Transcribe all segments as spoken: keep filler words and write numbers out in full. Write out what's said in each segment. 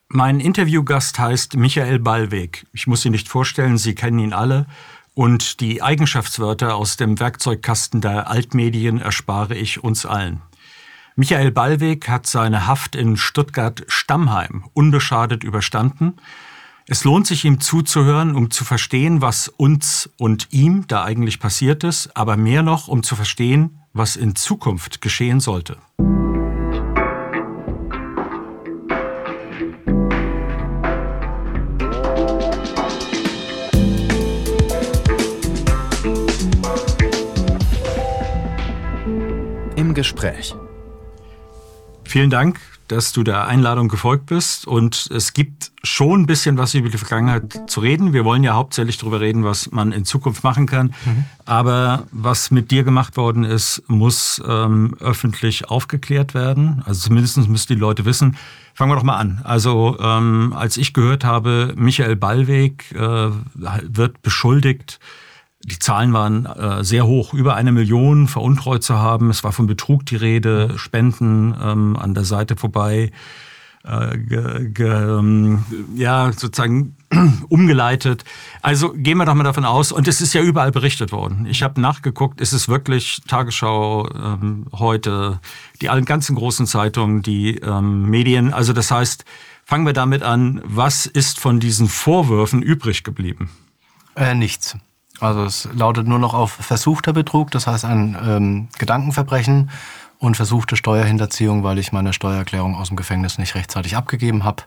Mein Interviewgast heißt Michael Ballweg. Ich muss ihn nicht vorstellen, Sie kennen ihn alle. Und die Eigenschaftswörter aus dem Werkzeugkasten der Altmedien erspare ich uns allen. Michael Ballweg hat seine Haft in Stuttgart-Stammheim unbeschadet überstanden. Es lohnt sich, ihm zuzuhören, um zu verstehen, was uns und ihm da eigentlich passiert ist, aber mehr noch, um zu verstehen, was in Zukunft geschehen sollte. Im Gespräch. Vielen Dank, dass du der Einladung gefolgt bist. Und es gibt schon ein bisschen was über die Vergangenheit zu reden. Wir wollen ja hauptsächlich darüber reden, was man in Zukunft machen kann. Mhm. Aber was mit dir gemacht worden ist, muss ähm, öffentlich aufgeklärt werden. Also zumindest müssen die Leute wissen. Fangen wir doch mal an. Also ähm, als ich gehört habe, Michael Ballweg äh, wird beschuldigt, die Zahlen waren äh, sehr hoch, über eine Million veruntreut zu haben. Es war von Betrug die Rede, Spenden ähm, an der Seite vorbei, äh, ge, ge, ähm, ja sozusagen umgeleitet. Also gehen wir doch mal davon aus, und es ist ja überall berichtet worden. Ich habe nachgeguckt, es ist wirklich Tagesschau, ähm, heute, die allen ganzen großen Zeitungen, die ähm, Medien. Also das heißt, fangen wir damit an, was ist von diesen Vorwürfen übrig geblieben? Äh, nichts. Also es lautet nur noch auf versuchter Betrug, das heißt ein ähm, Gedankenverbrechen und versuchte Steuerhinterziehung, weil ich meine Steuererklärung aus dem Gefängnis nicht rechtzeitig abgegeben habe.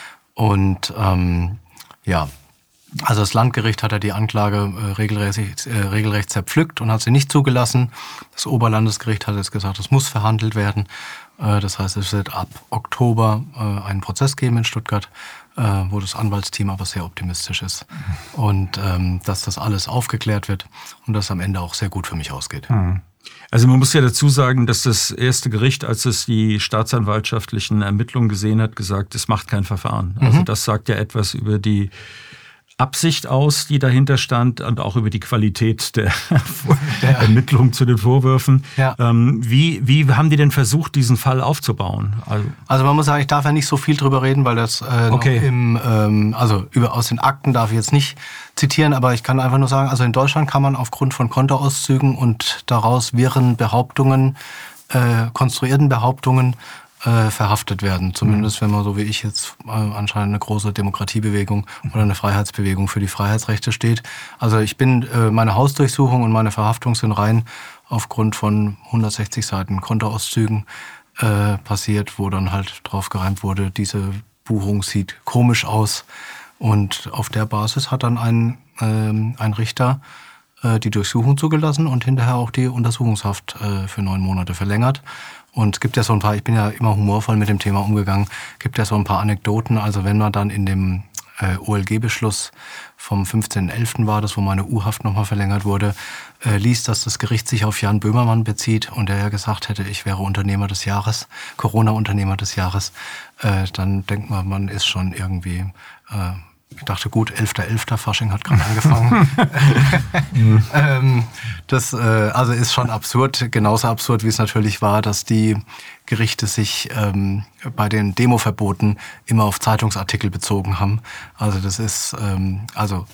Und ähm, ja, also das Landgericht hat ja die Anklage äh, regelrecht, äh, regelrecht zerpflückt und hat sie nicht zugelassen. Das Oberlandesgericht hat jetzt gesagt, es muss verhandelt werden. Äh, das heißt, es wird ab Oktober äh, einen Prozess geben in Stuttgart, äh, wo das Anwaltsteam aber sehr optimistisch ist. Und ähm, dass das alles aufgeklärt wird und dass am Ende auch sehr gut für mich ausgeht. Hm. Also man muss ja dazu sagen, dass das erste Gericht, als es die staatsanwaltschaftlichen Ermittlungen gesehen hat, gesagt, es macht kein Verfahren. Also mhm. das sagt ja etwas über die Absicht aus, die dahinter stand, und auch über die Qualität der ja. Ermittlung zu den Vorwürfen. Ja. Ähm, wie, wie haben die denn versucht, diesen Fall aufzubauen? Also, also man muss sagen, ich darf ja nicht so viel drüber reden, weil das äh, okay. noch im, ähm, also über, aus den Akten darf ich jetzt nicht zitieren, aber ich kann einfach nur sagen, also in Deutschland kann man aufgrund von Kontoauszügen und daraus wirren Behauptungen, äh, konstruierten Behauptungen, Äh, verhaftet werden. Zumindest wenn man so wie ich jetzt äh, anscheinend eine große Demokratiebewegung oder eine Freiheitsbewegung für die Freiheitsrechte steht. Also ich bin, äh, meine Hausdurchsuchung und meine Verhaftung sind rein aufgrund von hundertsechzig Seiten Kontoauszügen äh, passiert, wo dann halt drauf gereimt wurde, diese Buchung sieht komisch aus. Und auf der Basis hat dann ein, äh, ein Richter äh, die Durchsuchung zugelassen und hinterher auch die Untersuchungshaft äh, für neun Monate verlängert. Und es gibt ja so ein paar, ich bin ja immer humorvoll mit dem Thema umgegangen, gibt ja so ein paar Anekdoten. Also wenn man dann in dem äh, O L G-Beschluss vom fünfzehnten elften war das, wo meine U-Haft nochmal verlängert wurde, äh, liest, dass das Gericht sich auf Jan Böhmermann bezieht und der ja gesagt hätte, ich wäre Unternehmer des Jahres, Corona-Unternehmer des Jahres, äh, dann denkt man, man ist schon irgendwie... Äh, Ich dachte, gut, elfter elfter Fasching hat gerade angefangen. mhm. ähm, das äh, also ist schon absurd, genauso absurd, wie es natürlich war, dass die Gerichte sich ähm, bei den Demoverboten immer auf Zeitungsartikel bezogen haben. Also das ist, ähm, also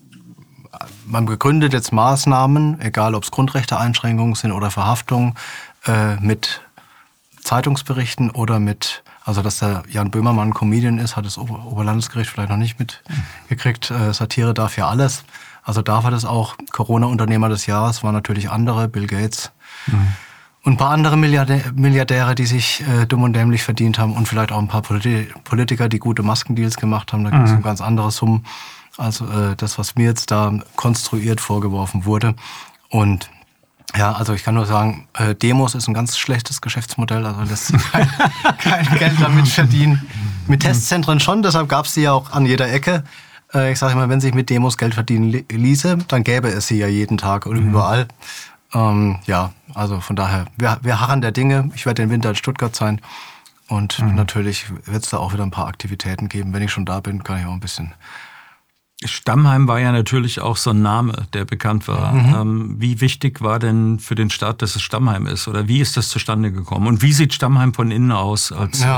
man begründet jetzt Maßnahmen, egal ob es Grundrechteeinschränkungen sind oder Verhaftungen, äh, mit Zeitungsberichten oder mit... Also, dass der Jan Böhmermann Comedian ist, hat das Ober- Oberlandesgericht vielleicht noch nicht mitgekriegt. Äh, Satire darf ja alles. Also darf er das auch. Corona-Unternehmer des Jahres waren natürlich andere, Bill Gates mhm. und ein paar andere Milliardä- Milliardäre, die sich äh, dumm und dämlich verdient haben und vielleicht auch ein paar Politi- Politiker, die gute Maskendeals gemacht haben. Da gibt es mhm. ein ganz anderes Summen als äh, das, was mir jetzt da konstruiert vorgeworfen wurde. Und ja, also ich kann nur sagen, äh, Demos ist ein ganz schlechtes Geschäftsmodell, also lässt sich kein, kein Geld damit verdienen. Mit Testzentren schon, deshalb gab es die ja auch an jeder Ecke. Äh, ich sage immer, wenn sich mit Demos Geld verdienen li- ließe, dann gäbe es sie ja jeden Tag und mhm. überall. Ähm, ja, also von daher, wir, wir harren der Dinge. Ich werde den Winter in Stuttgart sein und mhm. natürlich wird es da auch wieder ein paar Aktivitäten geben. Wenn ich schon da bin, kann ich auch ein bisschen... Stammheim war ja natürlich auch so ein Name, der bekannt war. Mhm. Ähm, wie wichtig war denn für den Staat, dass es Stammheim ist? Oder wie ist das zustande gekommen? Und wie sieht Stammheim von innen aus? Als ja,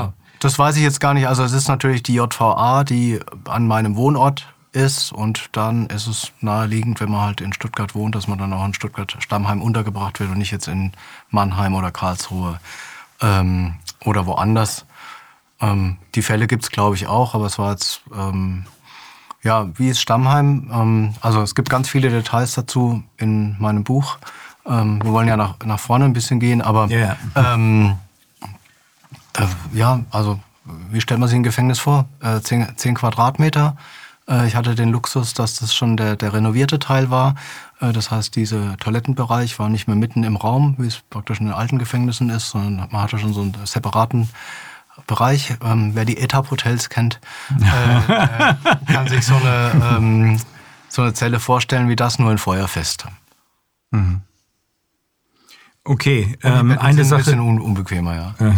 Das weiß ich jetzt gar nicht. Also es ist natürlich die J V A, die an meinem Wohnort ist und dann ist es naheliegend, wenn man halt in Stuttgart wohnt, dass man dann auch in Stuttgart-Stammheim untergebracht wird und nicht jetzt in Mannheim oder Karlsruhe ähm, oder woanders. Ähm, die Fälle gibt's glaube ich auch, aber es war jetzt, ähm, ja, wie ist Stammheim? Ähm, also es gibt ganz viele Details dazu in meinem Buch. Ähm, wir wollen ja nach, nach vorne ein bisschen gehen, aber yeah. ähm, äh, ja, also wie stellt man sich ein Gefängnis vor? Äh, zehn, zehn Quadratmeter. Ich hatte den Luxus, dass das schon der, der renovierte Teil war. Das heißt, dieser Toilettenbereich war nicht mehr mitten im Raum, wie es praktisch in den alten Gefängnissen ist, sondern man hatte schon so einen separaten Bereich. Ähm, wer die Etap-Hotels kennt, äh, äh, kann sich so eine, ähm, so eine Zelle vorstellen wie das, nur in feuerfest. Mhm. Okay, ähm, eine Sache. Ein bisschen un- unbequemer, ja. Okay.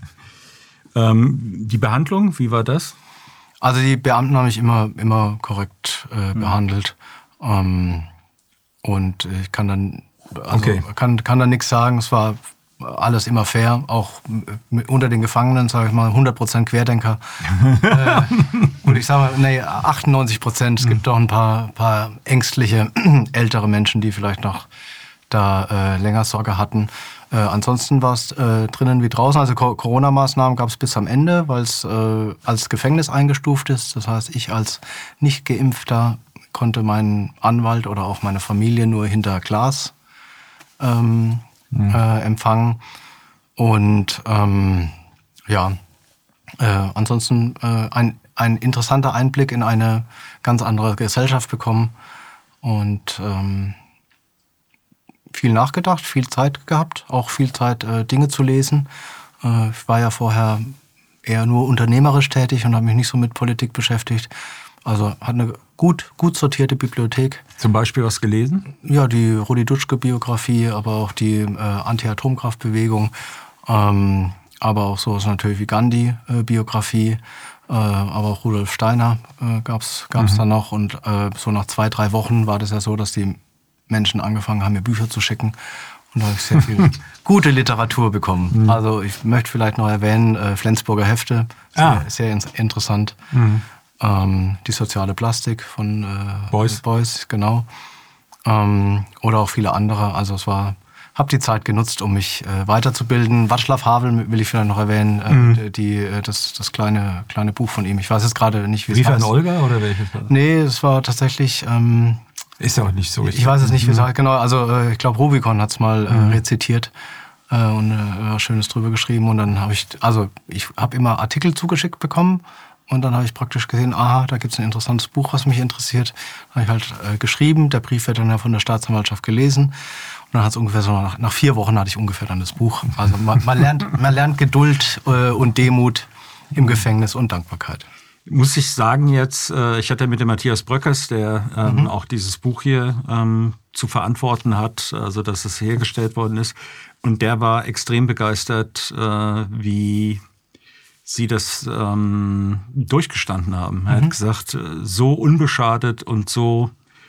Ähm, die Behandlung, wie war das? Also die Beamten haben mich immer, immer korrekt äh, behandelt. Mhm. Ähm, und ich kann dann, also okay. kann, kann da nichts sagen. Es war alles immer fair. Auch mit, unter den Gefangenen, sage ich mal, hundert Prozent Querdenker. äh, und ich sage mal, nee, achtundneunzig Prozent. Es mhm. gibt doch ein paar, paar ängstliche, ältere Menschen, die vielleicht noch da äh, länger Sorge hatten. Äh, ansonsten war es äh, drinnen wie draußen. Also Co- Corona-Maßnahmen gab es bis am Ende, weil es äh, als Gefängnis eingestuft ist. Das heißt, ich als Nicht-Geimpfter konnte meinen Anwalt oder auch meine Familie nur hinter Glas ähm, mhm. äh, empfangen. Und ähm, ja, äh, ansonsten äh, ein, ein interessanter Einblick in eine ganz andere Gesellschaft bekommen. Und ähm, viel nachgedacht, viel Zeit gehabt, auch viel Zeit, äh, Dinge zu lesen. Äh, ich war ja vorher eher nur unternehmerisch tätig und habe mich nicht so mit Politik beschäftigt. Also hat eine gut, gut sortierte Bibliothek. Zum Beispiel was gelesen? Ja, die Rudi Dutschke-Biografie, aber auch die äh, Anti-Atomkraftbewegung, ähm, aber auch sowas natürlich wie Gandhi-Biografie, äh, aber auch Rudolf Steiner äh, gab's gab's mhm. da noch. Und äh, so nach zwei, drei Wochen war das ja so, dass die Menschen angefangen haben, mir Bücher zu schicken. Und da habe ich sehr viel gute Literatur bekommen. Mhm. Also ich möchte vielleicht noch erwähnen, äh, Flensburger Hefte, sehr, ah. sehr in- interessant. Mhm. Ähm, die soziale Plastik von äh, Beuys. Beuys, genau. Ähm, oder auch viele andere. Also es war, habe die Zeit genutzt, um mich äh, weiterzubilden. Václav Havel will ich vielleicht noch erwähnen, äh, mhm. die, äh, das, das kleine, kleine Buch von ihm. Ich weiß jetzt gerade nicht, wie es heißt. Brief an Olga oder welches war das? Nee, es war tatsächlich... Ähm, Ist ja auch nicht so richtig. Ich weiß es nicht, wie es heißt. Genau, also äh, ich glaube, Rubicon hat es mal äh, rezitiert äh, und äh, was Schönes drüber geschrieben. Und dann habe ich, also ich habe immer Artikel zugeschickt bekommen und dann habe ich praktisch gesehen, aha, da gibt es ein interessantes Buch, was mich interessiert. Dann habe ich halt äh, geschrieben, der Brief wird dann ja von der Staatsanwaltschaft gelesen. Und dann hat es ungefähr so, nach, nach vier Wochen hatte ich ungefähr dann das Buch. Also man, man, lernt, man lernt Geduld äh, und Demut im Gefängnis und Dankbarkeit. Muss ich sagen jetzt, äh, ich hatte mit dem Matthias Bröckers, der ähm, mhm. auch dieses Buch hier ähm, zu verantworten hat, also dass es hergestellt worden ist. Und der war extrem begeistert, äh, wie Sie das ähm, durchgestanden haben. Er mhm. hat gesagt, so unbeschadet und so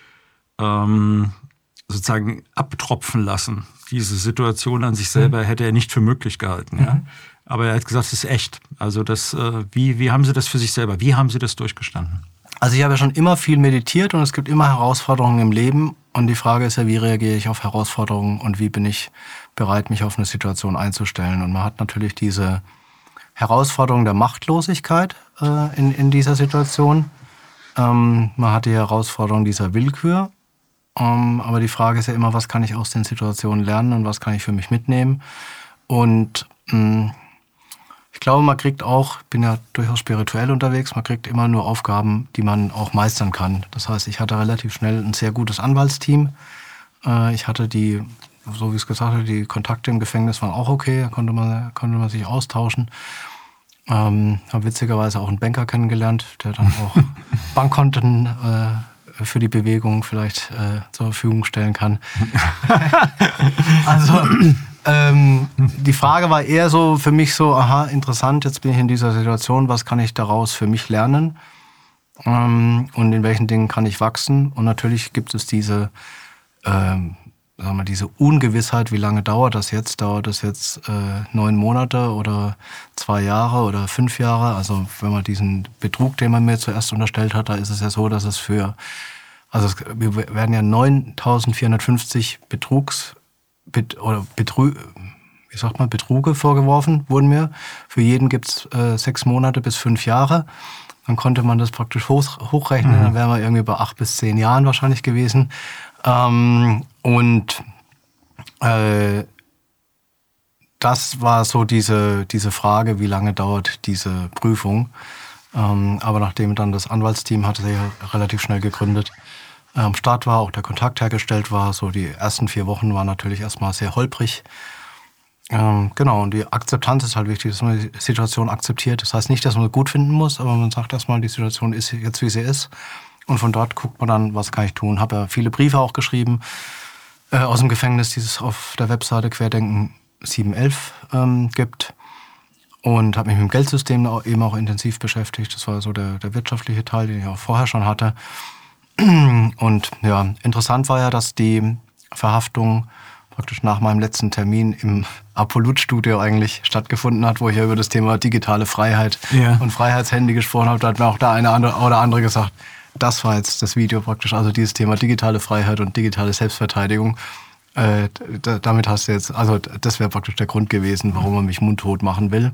ähm, sozusagen abtropfen lassen. Diese Situation an sich selber mhm. hätte er nicht für möglich gehalten. Mhm. Ja? Aber er hat gesagt, es ist echt. Also das, äh, wie, wie haben Sie das für sich selber? Wie haben Sie das durchgestanden? Also ich habe ja schon immer viel meditiert und es gibt immer Herausforderungen im Leben. Und die Frage ist ja, wie reagiere ich auf Herausforderungen und wie bin ich bereit, mich auf eine Situation einzustellen? Und man hat natürlich diese Herausforderung der Machtlosigkeit äh, in, in dieser Situation. Ähm, man hat die Herausforderung dieser Willkür. Ähm, aber die Frage ist ja immer, was kann ich aus den Situationen lernen und was kann ich für mich mitnehmen? Und mh, ich glaube, man kriegt auch, ich bin ja durchaus spirituell unterwegs, man kriegt immer nur Aufgaben, die man auch meistern kann. Das heißt, ich hatte relativ schnell ein sehr gutes Anwaltsteam. Äh, ich hatte die, so wie ich es gesagt habe, die Kontakte im Gefängnis waren auch okay, da konnte man, konnte man sich austauschen. Ähm, habe witzigerweise auch einen Banker kennengelernt, der dann auch Bankkonten äh, für die Bewegung vielleicht äh, zur Verfügung stellen kann. Also ähm, die Frage war eher so für mich so, aha, interessant, jetzt bin ich in dieser Situation, was kann ich daraus für mich lernen ähm, und in welchen Dingen kann ich wachsen? Und natürlich gibt es diese ähm, sagen wir, diese Ungewissheit, wie lange dauert das jetzt? Dauert das jetzt äh, neun Monate oder zwei Jahre oder fünf Jahre? Also wenn man diesen Betrug, den man mir zuerst unterstellt hat, da ist es ja so, dass es für, also es, wir werden ja neuntausendvierhundertfünfzig Betrugs, Bet, oder Betrü, wie sagt man, Betruge vorgeworfen wurden mir. Für jeden gibt's äh, sechs Monate bis fünf Jahre. Dann konnte man das praktisch hoch, hochrechnen, mhm. Dann wären wir irgendwie bei acht bis zehn Jahren wahrscheinlich gewesen. Ähm, und äh, das war so diese, diese Frage, wie lange dauert diese Prüfung. Ähm, aber nachdem dann das Anwaltsteam hatte sich ja relativ schnell gegründet, äh, am Start war, auch der Kontakt hergestellt war, so die ersten vier Wochen waren natürlich erstmal sehr holprig. Ähm, genau, und die Akzeptanz ist halt wichtig, dass man die Situation akzeptiert. Das heißt nicht, dass man es gut finden muss, aber man sagt erstmal, die Situation ist jetzt, wie sie ist. Und von dort guckt man dann, was kann ich tun. Habe ja viele Briefe auch geschrieben äh, aus dem Gefängnis, die es auf der Webseite Querdenken sieben elf ähm, gibt. Und habe mich mit dem Geldsystem auch, eben auch intensiv beschäftigt. Das war so der, der wirtschaftliche Teil, den ich auch vorher schon hatte. Und ja, interessant war ja, dass die Verhaftung praktisch nach meinem letzten Termin im Apolut-Studio eigentlich stattgefunden hat, wo ich ja über das Thema digitale Freiheit ja. und Freiheitshandy gesprochen habe. Da hat mir auch da eine oder andere gesagt, das war jetzt das Video praktisch, also dieses Thema digitale Freiheit und digitale Selbstverteidigung. Äh, da, damit hast du jetzt, also das wäre praktisch der Grund gewesen, warum man mich mundtot machen will.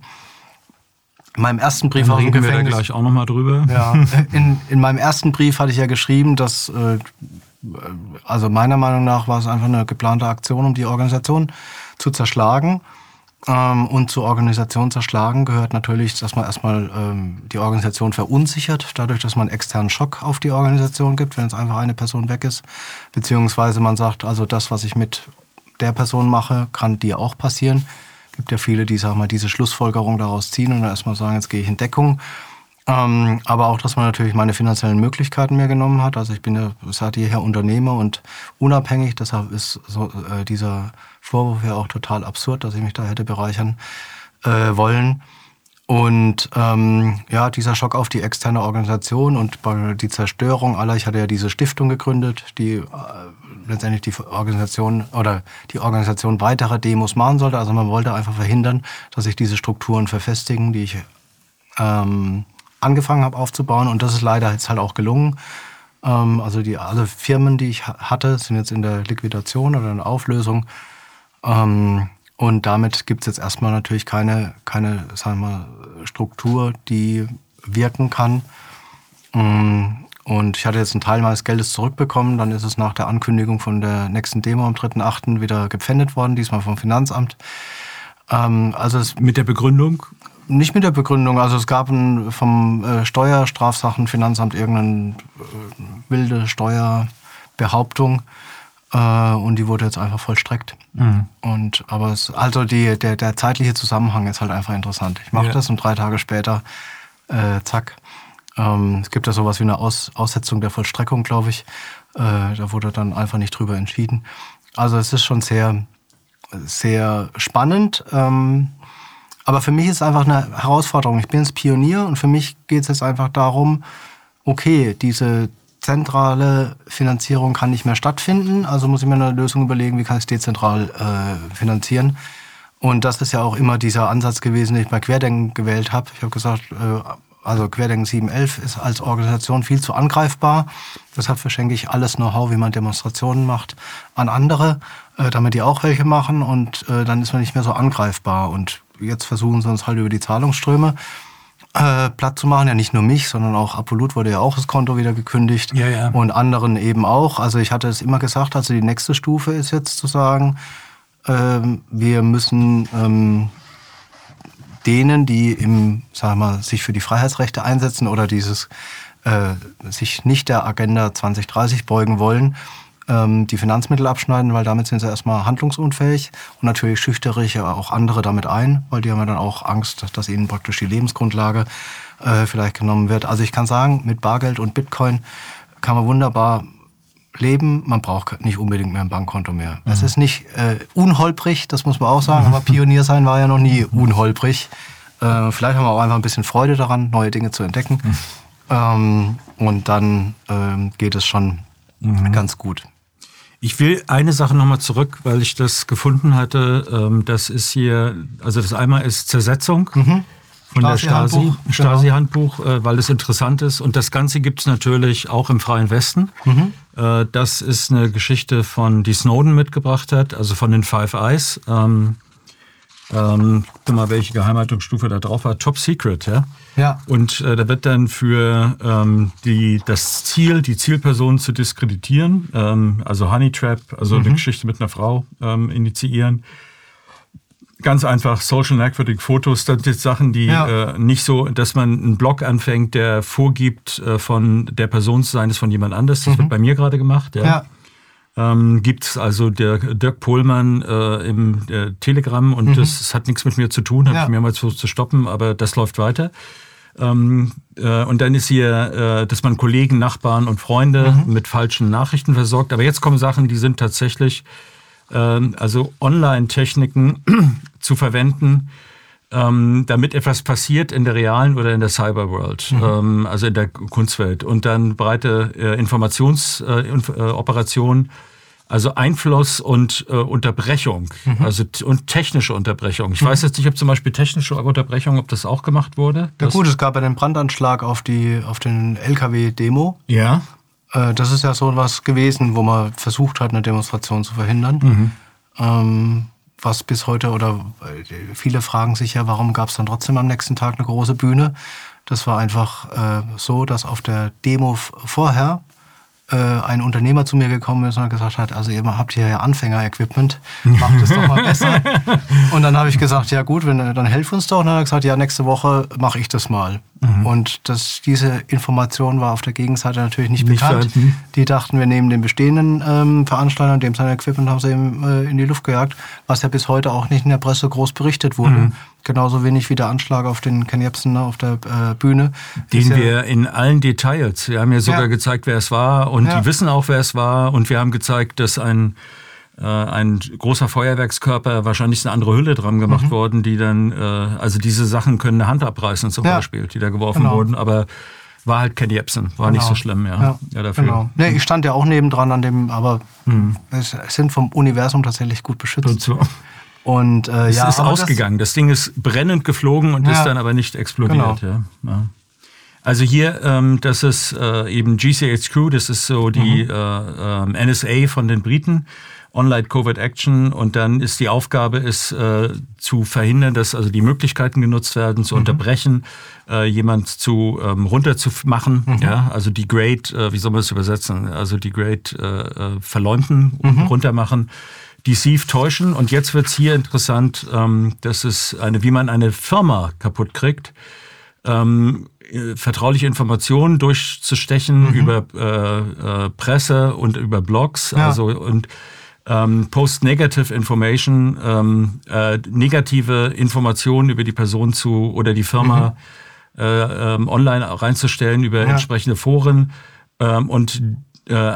In meinem ersten Brief aus dem Gefängnis, reden wir da gleich auch nochmal drüber. Ja, in, in meinem ersten Brief hatte ich ja geschrieben, dass äh, also meiner Meinung nach war es einfach eine geplante Aktion, um die Organisation zu zerschlagen. Ähm, und zur Organisation zerschlagen gehört natürlich, dass man erstmal ähm, die Organisation verunsichert, dadurch, dass man einen externen Schock auf die Organisation gibt, wenn jetzt einfach eine Person weg ist. Beziehungsweise man sagt, also das, was ich mit der Person mache, kann dir auch passieren. Es gibt ja viele, die, sag mal, diese Schlussfolgerung daraus ziehen und dann erstmal sagen, jetzt gehe ich in Deckung. Ähm, aber auch, dass man natürlich meine finanziellen Möglichkeiten mir genommen hat. Also ich bin ja seit jeher Unternehmer und unabhängig. Deshalb ist so, äh, dieser Vorwurf ja auch total absurd, dass ich mich da hätte bereichern äh, wollen. Und ähm, ja, dieser Schock auf die externe Organisation und die Zerstörung aller. Ich hatte ja diese Stiftung gegründet, die äh, letztendlich die Organisation oder die Organisation weitere Demos machen sollte. Also man wollte einfach verhindern, dass sich diese Strukturen verfestigen, die ich ähm, angefangen habe aufzubauen, und das ist leider jetzt halt auch gelungen. Ähm, also die alle Firmen, die ich hatte, sind jetzt in der Liquidation oder in der Auflösung. Ähm, und damit gibt es jetzt erstmal natürlich keine, keine sagen wir, Struktur, die wirken kann. Und ich hatte jetzt einen Teil meines Geldes zurückbekommen. Dann ist es nach der Ankündigung von der nächsten Demo am dritten achten wieder gepfändet worden, diesmal vom Finanzamt. Ähm, also es mit der Begründung? Nicht mit der Begründung. Also es gab ein, vom äh, Steuerstrafsachen Finanzamt irgendeine äh, wilde Steuerbehauptung äh, und die wurde jetzt einfach vollstreckt. Mhm. Und aber es, also die, der, der zeitliche Zusammenhang ist halt einfach interessant. Ich mache ja. das und drei Tage später, äh, zack. Ähm, es gibt ja sowas wie eine Aus, Aussetzung der Vollstreckung, glaube ich. Äh, da wurde dann einfach nicht drüber entschieden. Also es ist schon sehr, sehr spannend. Ähm, Aber für mich ist es einfach eine Herausforderung. Ich bin jetzt Pionier und für mich geht es jetzt einfach darum, okay, diese zentrale Finanzierung kann nicht mehr stattfinden, also muss ich mir eine Lösung überlegen, wie kann ich es dezentral äh, finanzieren. Und das ist ja auch immer dieser Ansatz gewesen, den ich bei Querdenken gewählt habe. Ich habe gesagt, äh, also Querdenken sieben elf ist als Organisation viel zu angreifbar. Deshalb verschenke ich alles Know-how, wie man Demonstrationen macht, an andere, äh, damit die auch welche machen, und äh, dann ist man nicht mehr so angreifbar. Und jetzt versuchen sie uns halt über die Zahlungsströme äh, platt zu machen. Ja, nicht nur mich, sondern auch Apolut wurde ja auch das Konto wieder gekündigt. Ja, ja. Und anderen eben auch. Also ich hatte es immer gesagt, also die nächste Stufe ist jetzt zu sagen, ähm, wir müssen ähm, denen, die im, sagen wir mal, sich für die Freiheitsrechte einsetzen oder dieses äh, sich nicht der Agenda zwanzig dreißig beugen wollen, die Finanzmittel abschneiden, weil damit sind sie erstmal handlungsunfähig, und natürlich schüchtere ich ja auch andere damit ein, weil die haben ja dann auch Angst, dass ihnen praktisch die Lebensgrundlage äh, vielleicht genommen wird. Also ich kann sagen, mit Bargeld und Bitcoin kann man wunderbar leben. Man braucht nicht unbedingt mehr ein Bankkonto mehr. Mhm. Es ist nicht äh, unholprig, das muss man auch sagen, aber Pionier sein war ja noch nie unholprig. Äh, vielleicht haben wir auch einfach ein bisschen Freude daran, neue Dinge zu entdecken. Mhm. Ähm, und dann ähm, geht es schon mhm. ganz gut. Ich will eine Sache nochmal zurück, weil ich das gefunden hatte. Das ist hier, also das einmal ist Zersetzung mhm. von der Stasi, Stasi-Handbuch, genau. Weil es interessant ist. Und das Ganze gibt es natürlich auch im Freien Westen. Mhm. Das ist eine Geschichte von, die Snowden mitgebracht hat, also von den Five Eyes. Ähm, ähm, guck mal, welche Geheimhaltungsstufe da drauf war. Top Secret, ja. Ja. Und äh, da wird dann für ähm, die, das Ziel, die Zielperson zu diskreditieren, ähm, also Honey Trap, also mhm. eine Geschichte mit einer Frau ähm, initiieren. Ganz einfach Social Networking Fotos, das sind Sachen, die ja. äh, nicht so, dass man einen Blog anfängt, der vorgibt, äh, von der Person zu sein, ist von jemand anders. Das mhm. wird bei mir gerade gemacht. Ja. ja. Ähm, gibt es also der Dirk Pohlmann äh, im äh, Telegram und mhm. das, das hat nichts mit mir zu tun, habe ja. ich mehrmals versucht zu stoppen, aber das läuft weiter. Ähm, äh, und dann ist hier, äh, dass man Kollegen, Nachbarn und Freunde mhm. mit falschen Nachrichten versorgt. Aber jetzt kommen Sachen, die sind tatsächlich, äh, also Online-Techniken zu verwenden, ähm, damit etwas passiert in der realen oder in der Cyberworld, mhm. ähm, also in der Kunstwelt. Und dann breite äh, Informationsoperationen, äh, also Einfluss und äh, Unterbrechung, mhm. also und technische Unterbrechung. Ich mhm. weiß jetzt nicht, ob zum Beispiel technische Unterbrechung, ob das auch gemacht wurde. Ja gut, es gab ja den Brandanschlag auf die auf den L K W-Demo. Ja. Äh, das ist ja so was gewesen, wo man versucht hat, eine Demonstration zu verhindern. Mhm. Ähm, was bis heute, oder viele fragen sich ja, warum gab es dann trotzdem am nächsten Tag eine große Bühne? Das war einfach äh, so, dass auf der Demo vorher äh, ein Unternehmer zu mir gekommen ist und gesagt hat, also ihr habt hier ja Anfänger-Equipment, macht es doch mal besser. Und dann habe ich gesagt, ja gut, wenn, dann helft uns doch. Und dann hat er gesagt, ja, nächste Woche mache ich das mal. Mhm. Und das, diese Information war auf der Gegenseite natürlich nicht, nicht bekannt. Verhalten. Die dachten, wir nehmen den bestehenden ähm, Veranstalter, dem sein Equipment haben sie eben, äh, in die Luft gejagt, was ja bis heute auch nicht in der Presse groß berichtet wurde. Mhm. Genauso wenig wie der Anschlag auf den Ken Jebsen auf der äh, Bühne. Den ja, wir in allen Details, wir haben ja sogar ja. gezeigt, wer es war und ja. die wissen auch, wer es war. Und wir haben gezeigt, dass ein ein großer Feuerwerkskörper, wahrscheinlich eine andere Hülle dran gemacht mhm. worden, die dann, also diese Sachen können eine Hand abreißen zum ja. Beispiel, die da geworfen genau. wurden, aber war halt Ken Jebsen, war genau. nicht so schlimm, ja, ja. ja dafür. Genau. Nee, ich stand ja auch nebendran an dem, aber mhm. es sind vom Universum tatsächlich gut beschützt. Und, so. und äh, es ja, ist ausgegangen, das, das Ding ist brennend geflogen und ja. ist dann aber nicht explodiert, genau. ja. ja. Also hier, ähm, das ist äh, eben G C H Q, das ist so die mhm. äh, äh, N S A von den Briten. Online Covert Action, und dann ist die Aufgabe ist äh, zu verhindern, dass also die Möglichkeiten genutzt werden, zu mhm. unterbrechen, äh, jemand zu ähm, runterzumachen, mhm. ja, also degrade, äh, wie soll man das übersetzen? Also degrade, äh, verleumden, mhm. runtermachen, deceive, täuschen. Und jetzt wird's hier interessant, ähm, das ist eine, wie man eine Firma kaputt kriegt. Ähm, vertrauliche Informationen durchzustechen mhm. über äh, äh, Presse und über Blogs, ja. also und ähm, Post-Negative Information, ähm, äh, negative Informationen über die Person zu oder die Firma mhm. äh, ähm, online reinzustellen über ja. entsprechende Foren ähm, und äh,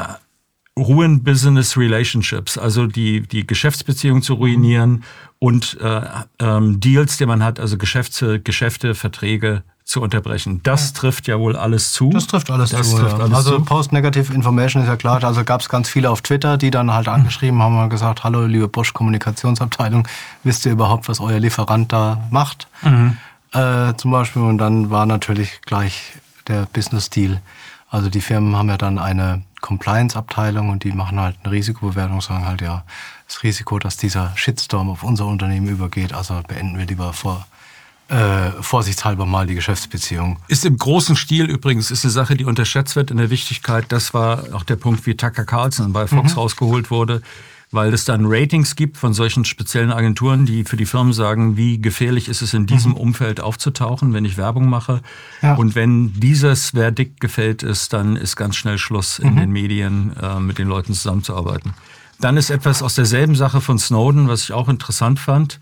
ruin Business Relationships, also die die Geschäftsbeziehung zu ruinieren mhm. und äh, ähm, Deals, die man hat, also Geschäfte, Geschäfte, Verträge zu unterbrechen. Das ja. trifft ja wohl alles zu. Das trifft alles das zu. Trifft ja. alles also zu. Post-Negative Information ist ja klar. Also gab es ganz viele auf Twitter, die dann halt angeschrieben haben und gesagt, hallo liebe Bosch Kommunikationsabteilung, wisst ihr überhaupt, was euer Lieferant da macht? Mhm. Äh, zum Beispiel. Und dann war natürlich gleich der Business-Deal. Also die Firmen haben ja dann eine Compliance-Abteilung und die machen halt eine Risikobewertung, sagen halt, ja, das Risiko, dass dieser Shitstorm auf unser Unternehmen übergeht, also beenden wir lieber vor Äh, vorsichtshalber mal die Geschäftsbeziehung. Ist im großen Stil übrigens, ist eine Sache, die unterschätzt wird in der Wichtigkeit. Das war auch der Punkt, wie Tucker Carlson bei Fox mhm. rausgeholt wurde, weil es dann Ratings gibt von solchen speziellen Agenturen, die für die Firmen sagen, wie gefährlich ist es in diesem mhm. Umfeld aufzutauchen, wenn ich Werbung mache. Ja. Und wenn dieses Verdikt gefällt ist, dann ist ganz schnell Schluss in mhm. den Medien, äh, mit den Leuten zusammenzuarbeiten. Dann ist etwas aus derselben Sache von Snowden, was ich auch interessant fand.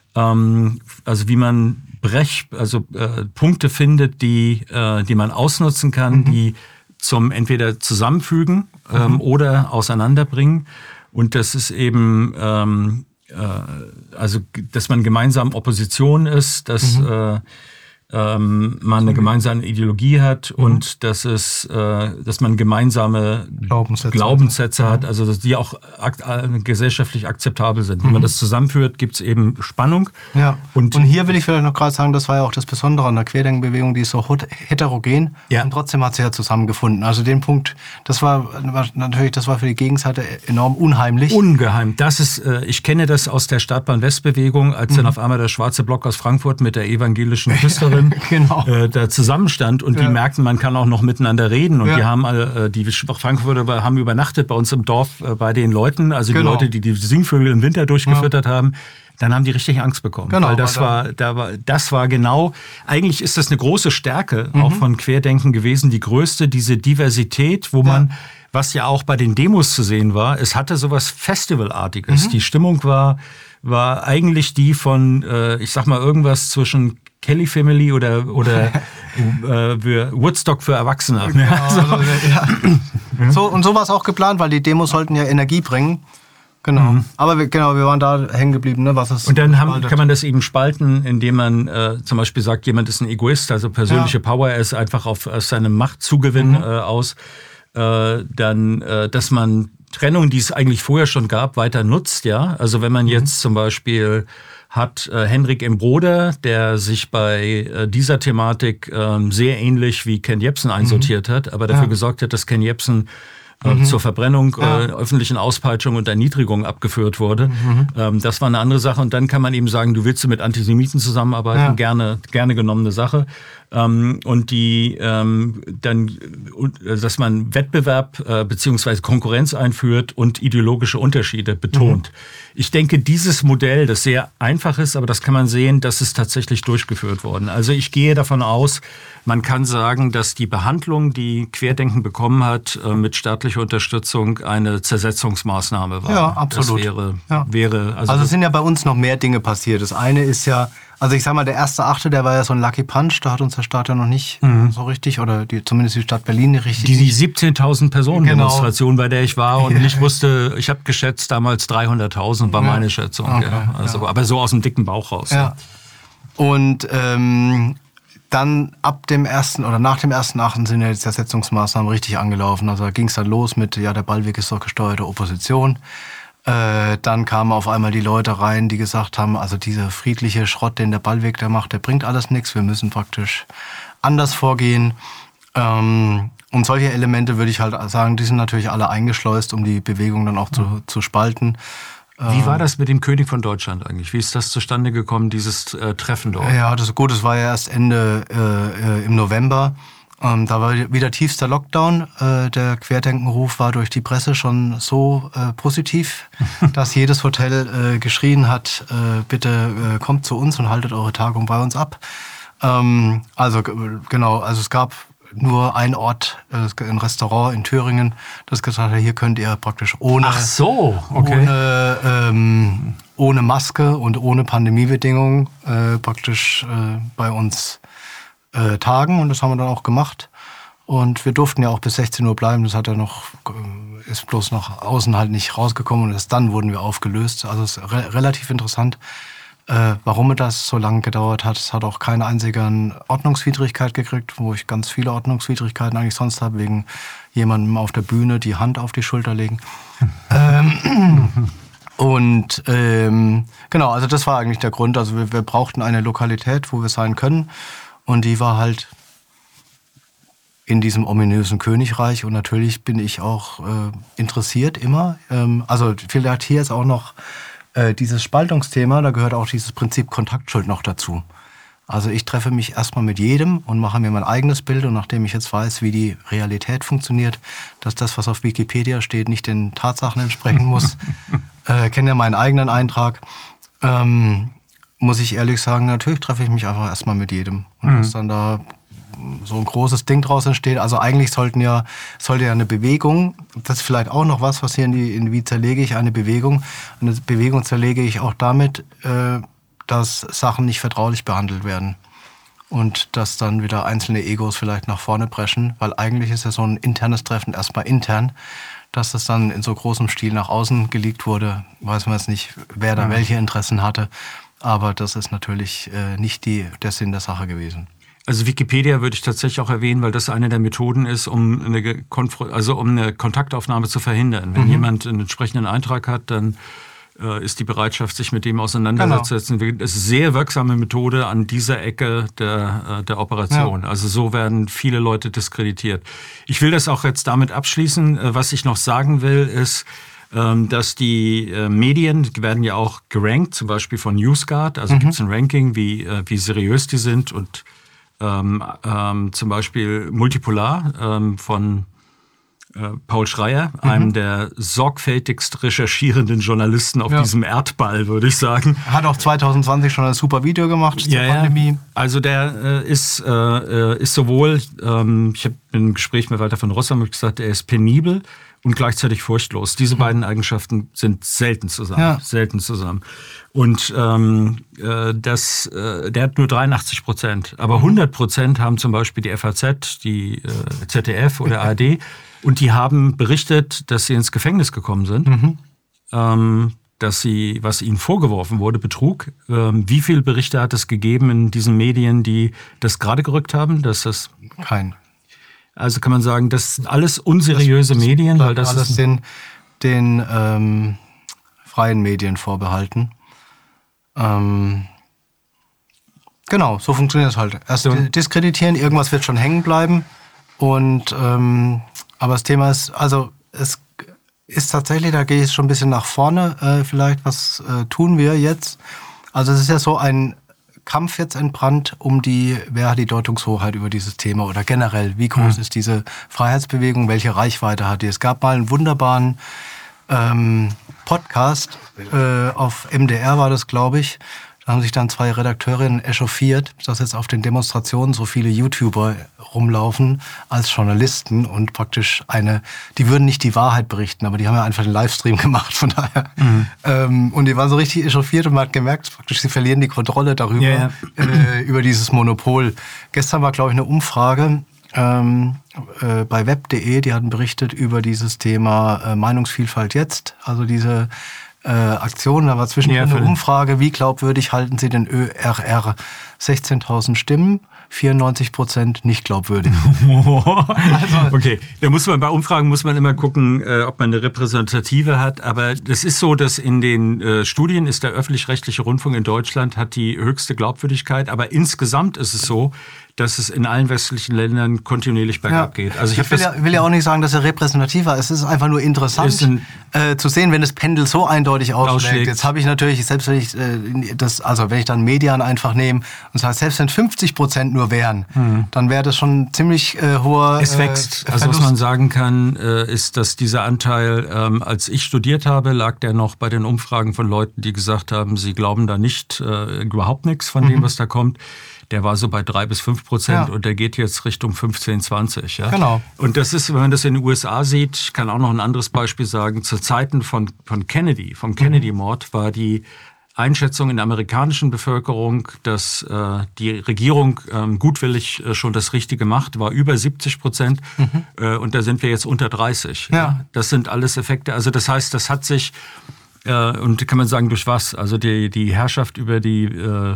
Ähm, also wie man Brech, also äh, Punkte findet, die, äh, die man ausnutzen kann, mhm. die zum entweder zusammenfügen ähm, mhm. oder auseinanderbringen. Und das ist eben, ähm, äh, also dass man gemeinsam Opposition ist, dass mhm. äh, ähm, man eine gemeinsame Ideologie hat mhm. und dass es, äh, dass man gemeinsame Glaubenssätze, Glaubenssätze hat, also dass die auch ak- gesellschaftlich akzeptabel sind. Mhm. Wenn man das zusammenführt, gibt es eben Spannung. Ja. Und, und hier will ich vielleicht noch gerade sagen, das war ja auch das Besondere an der Querdenkenbewegung, die ist so heterogen ja. und trotzdem hat sie ja zusammengefunden. Also den Punkt, das war, war natürlich, das war für die Gegenseite enorm unheimlich. Ungeheim. Das ist, äh, ich kenne das aus der Stadtbahn-West-Bewegung, als mhm. dann auf einmal der schwarze Block aus Frankfurt mit der evangelischen Küsterin genau. äh, da zusammenstand und ja. die merkten, man kann auch noch miteinander reden und ja. die haben äh, die Frankfurter haben übernachtet bei uns im Dorf äh, bei den Leuten, also genau. die Leute, die die Singvögel im Winter durchgefüttert ja. haben. Dann haben die richtig Angst bekommen. Genau, weil das war, da war, das war genau, eigentlich ist das eine große Stärke mhm. auch von Querdenken gewesen, die größte, diese Diversität, wo ja. man, was ja auch bei den Demos zu sehen war, es hatte sowas Festivalartiges. Mhm. Die Stimmung war, war eigentlich die von, äh, ich sag mal, irgendwas zwischen Kelly Family oder, oder äh, Woodstock für Erwachsene. Genau, also, ja. so, und so war es auch geplant, weil die Demos sollten ja Energie bringen. Genau, mhm. aber wir, genau, wir waren da hängen geblieben, ne, was es und dann haben, kann man das eben spalten, indem man äh, zum Beispiel sagt, jemand ist ein Egoist, also persönliche ja. Power, er ist einfach auf, auf seinem Machtzugewinn mhm. äh, aus. Äh, dann, äh, dass man Trennung, die es eigentlich vorher schon gab, weiter nutzt, ja. Also wenn man mhm. jetzt zum Beispiel hat äh, Henrik M. Broder, der sich bei äh, dieser Thematik äh, sehr ähnlich wie Ken Jebsen einsortiert mhm. hat, aber dafür ja. gesorgt hat, dass Ken Jebsen Mhm. zur Verbrennung, ja. äh, öffentlichen Auspeitschung und Erniedrigung abgeführt wurde. Mhm. Ähm, das war eine andere Sache. Und dann kann man eben sagen, du willst du mit Antisemiten zusammenarbeiten, ja. gerne, gerne genommene Sache. Ähm, und die ähm, dann, dass man Wettbewerb äh, beziehungsweise Konkurrenz einführt und ideologische Unterschiede betont. Mhm. Ich denke, dieses Modell, das sehr einfach ist, aber das kann man sehen, das ist tatsächlich durchgeführt worden. Also ich gehe davon aus, man kann sagen, dass die Behandlung, die Querdenken bekommen hat, äh, mit staatlicher Unterstützung eine Zersetzungsmaßnahme war. Ja, absolut. Das wäre, ja. wäre, also, also es sind ja bei uns noch mehr Dinge passiert. Das eine ist ja, also ich sag mal, der erste Achte, der war ja so ein Lucky Punch, da hat uns der Staat ja noch nicht mhm. so richtig, oder die, zumindest die Stadt Berlin nicht richtig. Die, die siebzehntausend Personen genau. Demonstration, bei der ich war und ich wusste, ich habe geschätzt damals dreihunderttausend war ja. meine Schätzung. Okay. Ja. Also, ja. Aber so aus dem dicken Bauch raus. Ja. ja. Und ähm, dann ab dem ersten oder nach dem ersten Achten sind ja die Zersetzungsmaßnahmen richtig angelaufen. Also da ging es dann los mit, ja, der Ballweg ist doch gesteuerte Opposition. Äh, dann kamen auf einmal die Leute rein, die gesagt haben, also dieser friedliche Schrott, den der Ballweg da macht, der bringt alles nichts. Wir müssen praktisch anders vorgehen. Ähm, und solche Elemente würde ich halt sagen, die sind natürlich alle eingeschleust, um die Bewegung dann auch zu, zu spalten. Wie war das mit dem König von Deutschland eigentlich? Wie ist das zustande gekommen, dieses äh, Treffen dort? Ja, das ist gut. Das war ja erst Ende äh, im November. Ähm, da war wieder tiefster Lockdown. Äh, der Querdenkenruf war durch die Presse schon so äh, positiv, dass jedes Hotel äh, geschrien hat, äh, bitte äh, kommt zu uns und haltet eure Tagung bei uns ab. Ähm, also genau, also es gab nur ein Ort, ein Restaurant in Thüringen, das gesagt hat, hier könnt ihr praktisch ohne, Ach so, okay. ohne, ähm, ohne Maske und ohne Pandemiebedingungen äh, praktisch äh, bei uns äh, tagen. Und das haben wir dann auch gemacht. Und wir durften ja auch bis sechzehn Uhr bleiben. Das hat ja noch, ist bloß nach außen halt nicht rausgekommen. Und erst dann wurden wir aufgelöst. Also es ist re- relativ interessant. Äh, warum das so lange gedauert hat, es hat auch keine einzige Ordnungswidrigkeit gekriegt, wo ich ganz viele Ordnungswidrigkeiten eigentlich sonst habe, wegen jemandem auf der Bühne die Hand auf die Schulter legen. ähm, und ähm, genau, also das war eigentlich der Grund. Also wir, wir brauchten eine Lokalität, wo wir sein können, und die war halt in diesem ominösen Königreich. Und natürlich bin ich auch äh, interessiert immer. Ähm, also vielleicht hier ist auch noch dieses Spaltungsthema, da gehört auch dieses Prinzip Kontaktschuld noch dazu. Also ich treffe mich erstmal mit jedem und mache mir mein eigenes Bild, und nachdem ich jetzt weiß, wie die Realität funktioniert, dass das, was auf Wikipedia steht, nicht den Tatsachen entsprechen muss, äh, kenne ja meinen eigenen Eintrag, ähm, muss ich ehrlich sagen, natürlich treffe ich mich einfach erstmal mit jedem. Und mhm. dass dann da so ein großes Ding draus entsteht. Also eigentlich sollten ja, sollte ja eine Bewegung, das ist vielleicht auch noch was, was hier in die, in wie zerlege ich eine Bewegung. Eine Bewegung zerlege ich auch damit, äh, dass Sachen nicht vertraulich behandelt werden. Und dass dann wieder einzelne Egos vielleicht nach vorne preschen, weil eigentlich ist ja so ein internes Treffen erstmal intern. Dass das dann in so großem Stil nach außen geleakt wurde, weiß man jetzt nicht, wer da mhm. welche Interessen hatte. Aber das ist natürlich äh, nicht die, der Sinn der Sache gewesen. Also Wikipedia würde ich tatsächlich auch erwähnen, weil das eine der Methoden ist, um eine, Konfro- also um eine Kontaktaufnahme zu verhindern. Wenn mhm. jemand einen entsprechenden Eintrag hat, dann äh, ist die Bereitschaft, sich mit dem auseinanderzusetzen. Genau. Das ist eine sehr wirksame Methode an dieser Ecke der, der Operation. Ja. Also so werden viele Leute diskreditiert. Ich will das auch jetzt damit abschließen. Was ich noch sagen will, ist, dass die Medien, die werden ja auch gerankt, zum Beispiel von NewsGuard. Also mhm. gibt es ein Ranking, wie, wie seriös die sind. Und ähm, ähm, zum Beispiel Multipolar ähm, von äh, Paul Schreier, mhm. einem der sorgfältigst recherchierenden Journalisten auf ja. diesem Erdball, würde ich sagen. Hat auch zwanzig zwanzig schon ein super Video gemacht zur ja, Pandemie. Ja. Also der äh, ist, äh, ist sowohl, ähm, ich habe im Gespräch mit Walter von Rossum gesagt, er ist penibel und gleichzeitig furchtlos. Diese beiden Eigenschaften sind selten zusammen. Ja. Selten zusammen. Und ähm, äh, das, äh, der hat nur dreiundachtzig Prozent. Aber hundert Prozent haben zum Beispiel die F A Z, die äh, Z D F oder A R D. Und die haben berichtet, dass sie ins Gefängnis gekommen sind. Mhm. Ähm, dass sie, was ihnen vorgeworfen wurde, Betrug. Ähm, wie viele Berichte hat es gegeben in diesen Medien, die das gerade gerückt haben? Dass das Kein. Also kann man sagen, das sind alles unseriöse das, das Medien, weil das alles ist den, den ähm, freien Medien vorbehalten. Ähm, genau, so funktioniert es halt. Erst so. diskreditieren, irgendwas wird schon hängen bleiben. Und ähm, aber das Thema ist, also es ist tatsächlich, da gehe ich schon ein bisschen nach vorne. Äh, vielleicht, was äh, tun wir jetzt? Also es ist ja so ein Kampf jetzt entbrannt um die, wer hat die Deutungshoheit über dieses Thema oder generell, wie groß mhm. ist diese Freiheitsbewegung, welche Reichweite hat die? Es gab mal einen wunderbaren ähm, Podcast, äh, auf M D R war das, glaube ich. Da haben sich dann zwei Redakteurinnen echauffiert, dass jetzt auf den Demonstrationen so viele YouTuber rumlaufen als Journalisten und praktisch eine, die würden nicht die Wahrheit berichten, aber die haben ja einfach den Livestream gemacht, von daher. Mhm. Ähm, und die waren so richtig echauffiert und man hat gemerkt, praktisch sie verlieren die Kontrolle darüber, ja, ja. Äh, über dieses Monopol. Gestern war, glaube ich, eine Umfrage ähm, äh, bei web punkt de, die hatten berichtet über dieses Thema äh, Meinungsvielfalt jetzt, also diese Äh, Aktionen, da war zwischendurch ja, eine Umfrage, wie glaubwürdig halten Sie den Ö R R? sechzehntausend Stimmen, vierundneunzig Prozent nicht glaubwürdig. also, okay, da muss man bei Umfragen muss man immer gucken, äh, ob man eine repräsentative hat, aber das ist so, dass in den äh, Studien ist der öffentlich-rechtliche Rundfunk in Deutschland hat die höchste Glaubwürdigkeit, aber insgesamt ist es so, dass es in allen westlichen Ländern kontinuierlich bergab ja. geht. Also ich, ich will, das, ja, will ja auch nicht sagen, dass er repräsentativ war. Es ist einfach nur interessant ein, äh, zu sehen, wenn das Pendel so eindeutig ausschlägt. Jetzt habe ich natürlich, selbst wenn ich äh, das, also wenn ich dann Median einfach nehme und sage, selbst wenn fünfzig Prozent nur wären, mhm. dann wäre das schon ziemlich äh, hoher. Es wächst. Äh, also was man sagen kann, äh, ist, dass dieser Anteil, ähm, als ich studiert habe, lag der noch bei den Umfragen von Leuten, die gesagt haben, sie glauben da nicht äh, überhaupt nichts von mhm. dem, was da kommt. Der war so bei drei bis fünf Prozent ja. und der geht jetzt Richtung fünfzehn, zwanzig. Ja? Genau. Und das ist, wenn man das in den U S A sieht, ich kann auch noch ein anderes Beispiel sagen, zu Zeiten von, von Kennedy, vom Kennedy-Mord, war die Einschätzung in der amerikanischen Bevölkerung, dass äh, die Regierung ähm, gutwillig äh, schon das Richtige macht, war über siebzig Prozent mhm. äh, und da sind wir jetzt unter dreißig. Ja. Ja? Das sind alles Effekte. Also das heißt, das hat sich, äh, und kann man sagen, durch was? Also die, die Herrschaft über die äh,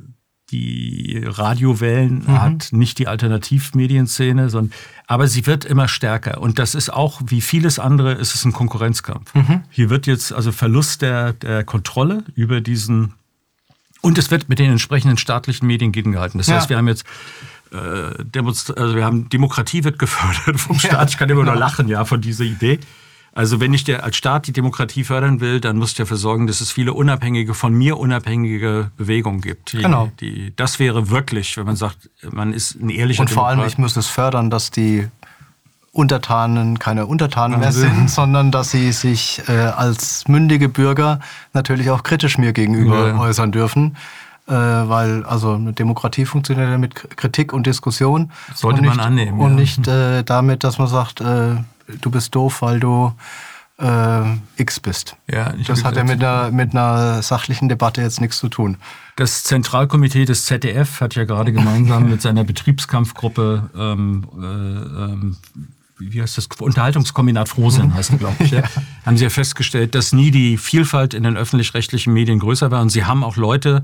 Die Radiowellen mhm. hat nicht die Alternativmedienszene, sondern, aber sie wird immer stärker. Und das ist auch, wie vieles andere, ist es ein Konkurrenzkampf. Mhm. Hier wird jetzt also Verlust der, der Kontrolle über diesen, und es wird mit den entsprechenden staatlichen Medien gegengehalten. Das ja. heißt, wir haben jetzt, äh, Demonst- also wir haben Demokratie wird gefördert vom Staat. Ja, ich kann immer genau. nur lachen, ja, von dieser Idee. Also wenn ich der, als Staat die Demokratie fördern will, dann muss ich dafür sorgen, dass es viele unabhängige, von mir unabhängige Bewegungen gibt. Die, genau. Die, das wäre wirklich, wenn man sagt, man ist ein ehrlicher Und vor Demokrat. allem, ich muss es fördern, dass die Untertanen keine Untertanen mehr sind, sondern dass sie sich äh, als mündige Bürger natürlich auch kritisch mir gegenüber ja. äußern dürfen. Äh, weil also eine Demokratie funktioniert ja mit Kritik und Diskussion. Sollte und nicht, man annehmen. Und ja. nicht äh, damit, dass man sagt, äh, du bist doof, weil du äh, X bist. Ja, das hat ja mit einer, mit einer sachlichen Debatte jetzt nichts zu tun. Das Zentralkomitee des Z D F hat ja gerade gemeinsam mit seiner Betriebskampfgruppe, ähm, äh, ähm, wie heißt das, Unterhaltungskombinat Frohsinn heißt es, glaube ich, ja. Ja, haben sie ja festgestellt, dass nie die Vielfalt in den öffentlich-rechtlichen Medien größer war. Und sie haben auch Leute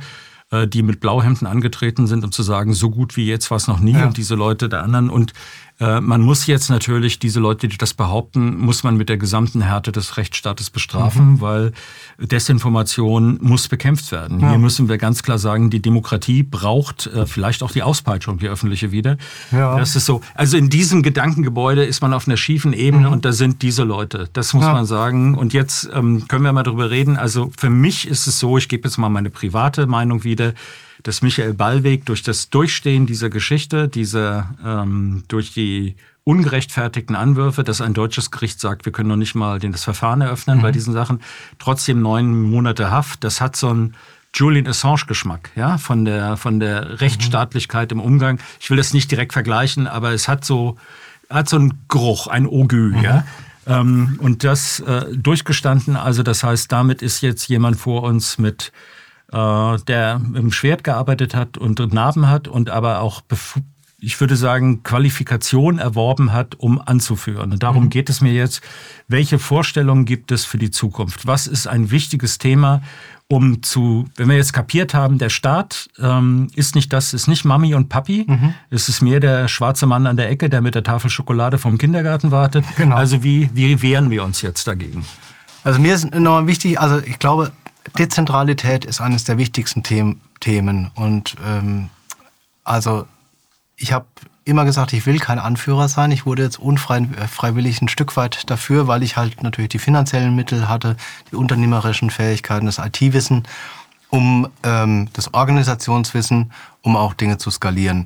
äh, die mit Blauhemden angetreten sind, um zu sagen, so gut wie jetzt war es noch nie ja. und diese Leute der anderen. Und äh, man muss jetzt natürlich diese Leute, die das behaupten, muss man mit der gesamten Härte des Rechtsstaates bestrafen, mhm. weil Desinformation muss bekämpft werden. Ja. Hier müssen wir ganz klar sagen, die Demokratie braucht äh, vielleicht auch die Auspeitschung, die öffentliche wieder. Ja. Das ist so. Also in diesem Gedankengebäude ist man auf einer schiefen Ebene mhm. und da sind diese Leute. Das muss ja. man sagen. Und jetzt ähm, können wir mal drüber reden. Also für mich ist es so, ich gebe jetzt mal meine private Meinung wieder, dass Michael Ballweg durch das Durchstehen dieser Geschichte, dieser ähm, durch die ungerechtfertigten Anwürfe, dass ein deutsches Gericht sagt, wir können noch nicht mal das Verfahren eröffnen mhm. bei diesen Sachen, trotzdem neun Monate Haft, das hat so einen Julian Assange-Geschmack, ja, von der von der Rechtsstaatlichkeit im Umgang. Ich will das nicht direkt vergleichen, aber es hat so hat so einen Geruch, ein Augü, mhm. ja. Ähm, und das äh, durchgestanden, also das heißt, damit ist jetzt jemand vor uns mit der mit dem Schwert gearbeitet hat und Narben hat und aber auch, ich würde sagen, Qualifikation erworben hat, um anzuführen. Und darum mhm. geht es mir jetzt. Welche Vorstellungen gibt es für die Zukunft? Was ist ein wichtiges Thema, um zu, wenn wir jetzt kapiert haben, der Staat ähm, ist nicht das, ist nicht Mami und Papi. Mhm. Es ist mehr der schwarze Mann an der Ecke, der mit der Tafel Schokolade vom Kindergarten wartet. Genau. Also wie, wie wehren wir uns jetzt dagegen? Also mir ist noch wichtig, also ich glaube, Dezentralität ist eines der wichtigsten Themen. Und ähm, also ich habe immer gesagt, ich will kein Anführer sein. Ich wurde jetzt unfreiwillig ein Stück weit dafür, weil ich halt natürlich die finanziellen Mittel hatte, die unternehmerischen Fähigkeiten, das I T-Wissen, um ähm, das Organisationswissen, um auch Dinge zu skalieren.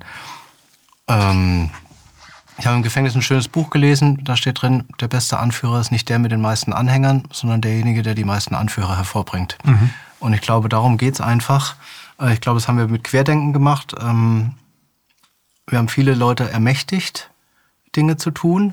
Ähm, Ich habe im Gefängnis ein schönes Buch gelesen, da steht drin, der beste Anführer ist nicht der mit den meisten Anhängern, sondern derjenige, der die meisten Anführer hervorbringt. Mhm. Und ich glaube, darum geht's einfach. Ich glaube, das haben wir mit Querdenken gemacht. Wir haben viele Leute ermächtigt, Dinge zu tun.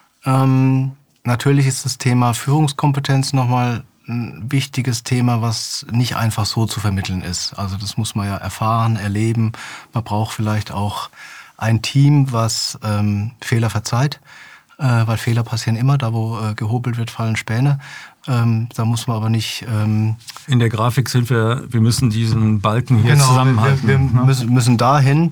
Natürlich ist das Thema Führungskompetenz nochmal ein wichtiges Thema, was nicht einfach so zu vermitteln ist. Also das muss man ja erfahren, erleben. Man braucht vielleicht auch ein Team, was ähm, Fehler verzeiht, äh, weil Fehler passieren immer, da wo äh, gehobelt wird, fallen Späne. Ähm, da muss man aber nicht... Ähm In der Grafik sind wir, wir müssen diesen Balken hier genau, zusammenhalten. Wir, wir ne? müssen, müssen dahin.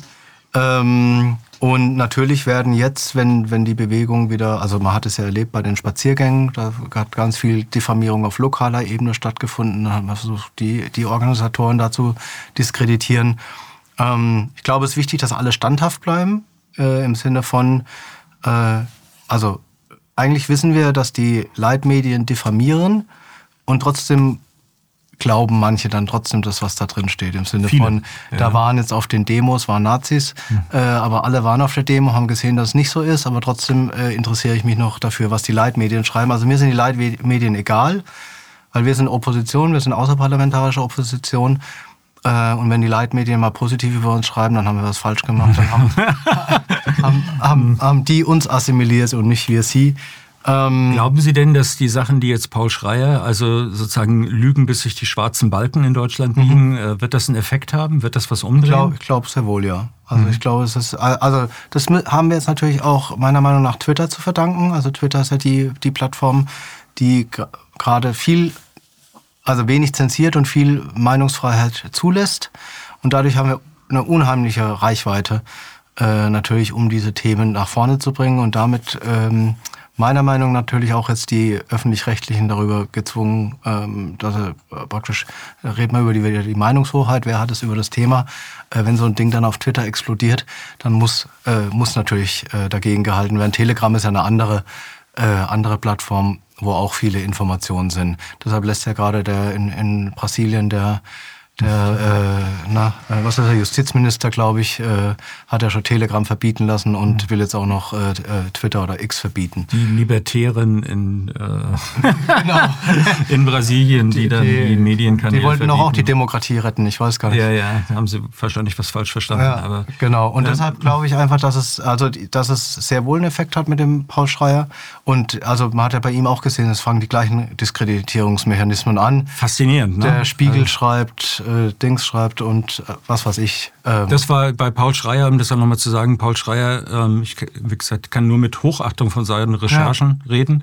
Ähm, und natürlich werden jetzt, wenn, wenn die Bewegung wieder, also man hat es ja erlebt bei den Spaziergängen, da hat ganz viel Diffamierung auf lokaler Ebene stattgefunden, da haben wir versucht, die, die Organisatoren dazu diskreditieren. Ich glaube, es ist wichtig, dass alle standhaft bleiben, äh, im Sinne von, äh, also eigentlich wissen wir, dass die Leitmedien diffamieren und trotzdem glauben manche dann trotzdem das, was da drin steht. Im Sinne Viele. von, ja. da waren jetzt auf den Demos, waren Nazis, hm. äh, aber alle waren auf der Demo, haben gesehen, dass es nicht so ist, aber trotzdem äh, interessiere ich mich noch dafür, was die Leitmedien schreiben. Also mir sind die Leitmedien egal, weil wir sind Opposition, wir sind außerparlamentarische Opposition. Und wenn die Leitmedien mal positiv über uns schreiben, dann haben wir was falsch gemacht. Dann haben, haben, haben, haben die uns assimiliert und nicht wir sie. Ähm Glauben Sie denn, dass die Sachen, die jetzt Paul Schreier, also sozusagen Lügen, bis sich die schwarzen Balken in Deutschland biegen, mhm. wird das einen Effekt haben? Wird das was umdrehen? Ich glaube glaub sehr wohl, ja. Also mhm. ich glaube, es ist, also das haben wir jetzt natürlich auch meiner Meinung nach Twitter zu verdanken. Also Twitter ist ja die, die Plattform, die gerade viel... also wenig zensiert und viel Meinungsfreiheit zulässt. Und dadurch haben wir eine unheimliche Reichweite, äh, natürlich, um diese Themen nach vorne zu bringen. Und damit ähm, meiner Meinung nach natürlich auch jetzt die Öffentlich-Rechtlichen darüber gezwungen, ähm, dass er äh, praktisch, da reden wir über die, die Meinungshoheit, wer hat es über das Thema. Äh, wenn so ein Ding dann auf Twitter explodiert, dann muss, äh, muss natürlich äh, dagegen gehalten werden. Telegram ist ja eine andere, äh, andere Plattform, wo auch viele Informationen sind. Deshalb lässt ja gerade der in, in Brasilien der der äh, na was ist der Justizminister, glaube ich, äh, hat ja schon Telegram verbieten lassen und mhm. will jetzt auch noch äh, Twitter oder X verbieten. Die Libertären in äh, genau. in Brasilien, die, die dann die, die Medienkanäle die wollten verbieten. Doch auch die Demokratie retten, ich weiß gar nicht. Ja, ja, da haben sie wahrscheinlich was falsch verstanden. Ja, aber genau. Und ja. deshalb glaube ich einfach, dass es also dass es sehr wohl einen Effekt hat mit dem Paul Schreier. Und also man hat ja bei ihm auch gesehen, es fangen die gleichen Diskreditierungsmechanismen an. Faszinierend, ne? Der Spiegel also. schreibt Äh, Dings schreibt und äh, was weiß ich. Ähm. Das war bei Paul Schreier, um das auch nochmal zu sagen, Paul Schreier, ähm, ich wie gesagt, kann nur mit Hochachtung von seinen Recherchen ja. reden.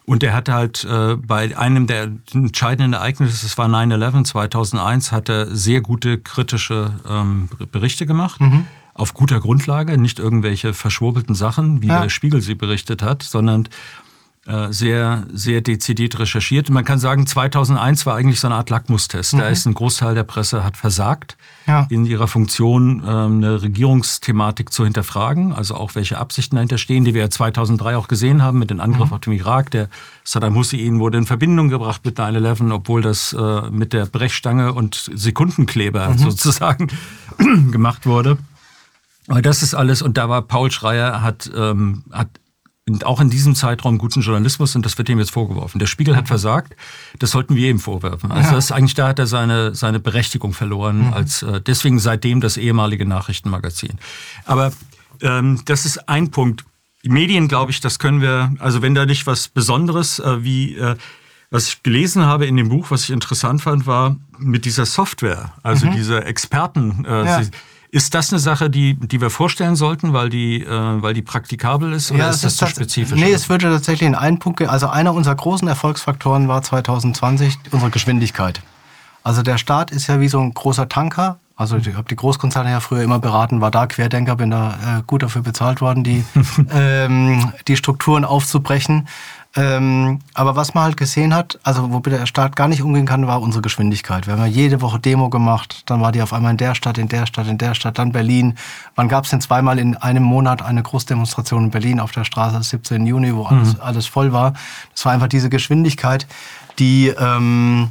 Und er hatte halt äh, bei einem der entscheidenden Ereignisse, das war nine eleven zweitausendeins, hat er sehr gute kritische ähm, Berichte gemacht. Mhm. Auf guter Grundlage, nicht irgendwelche verschwurbelten Sachen, wie ja. der Spiegel sie berichtet hat, sondern äh, sehr, sehr dezidiert recherchiert. Man kann sagen, zweitausendeins war eigentlich so eine Art Lackmustest. Mhm. Da ist ein Großteil der Presse hat versagt, ja. in ihrer Funktion äh, eine Regierungsthematik zu hinterfragen, also auch welche Absichten dahinter stehen, die wir ja zweitausenddrei auch gesehen haben mit dem Angriff mhm. auf den Irak. Der Saddam Hussein wurde in Verbindung gebracht mit nine eleven, obwohl das äh, mit der Brechstange und Sekundenkleber mhm. sozusagen gemacht wurde. Aber das ist alles, und da war Paul Schreier, hat, ähm, hat auch in diesem Zeitraum guten Journalismus, und das wird ihm jetzt vorgeworfen. Der Spiegel hat versagt, das sollten wir ihm vorwerfen. Also das ist eigentlich, da hat er seine, seine Berechtigung verloren, mhm. als äh, deswegen seitdem das ehemalige Nachrichtenmagazin. Aber ähm, das ist ein Punkt. Die Medien, glaube ich, das können wir, also wenn da nicht was Besonderes, äh, wie äh, was ich gelesen habe in dem Buch, was ich interessant fand, war mit dieser Software, also mhm. diese Experten, äh, ja. sie, ist das eine Sache, die, die wir vorstellen sollten, weil die, äh, weil die praktikabel ist, oder ja, ist das zu spezifisch? Nee, es würde tatsächlich in einen Punkt gehen. Also einer unserer großen Erfolgsfaktoren war zwanzig zwanzig unsere Geschwindigkeit. Also der Staat ist ja wie so ein großer Tanker. Also ich habe die Großkonzerne ja früher immer beraten, war da Querdenker, bin da äh, gut dafür bezahlt worden, die, ähm, die Strukturen aufzubrechen. Ähm, aber was man halt gesehen hat, also womit der Staat gar nicht umgehen kann, war unsere Geschwindigkeit. Wir haben ja jede Woche Demo gemacht, dann war die auf einmal in der Stadt, in der Stadt, in der Stadt, dann Berlin. Wann gab es denn zweimal in einem Monat eine Großdemonstration in Berlin auf der Straße, siebzehnten Juni, wo alles, mhm. alles voll war. Das war einfach diese Geschwindigkeit, die, ähm,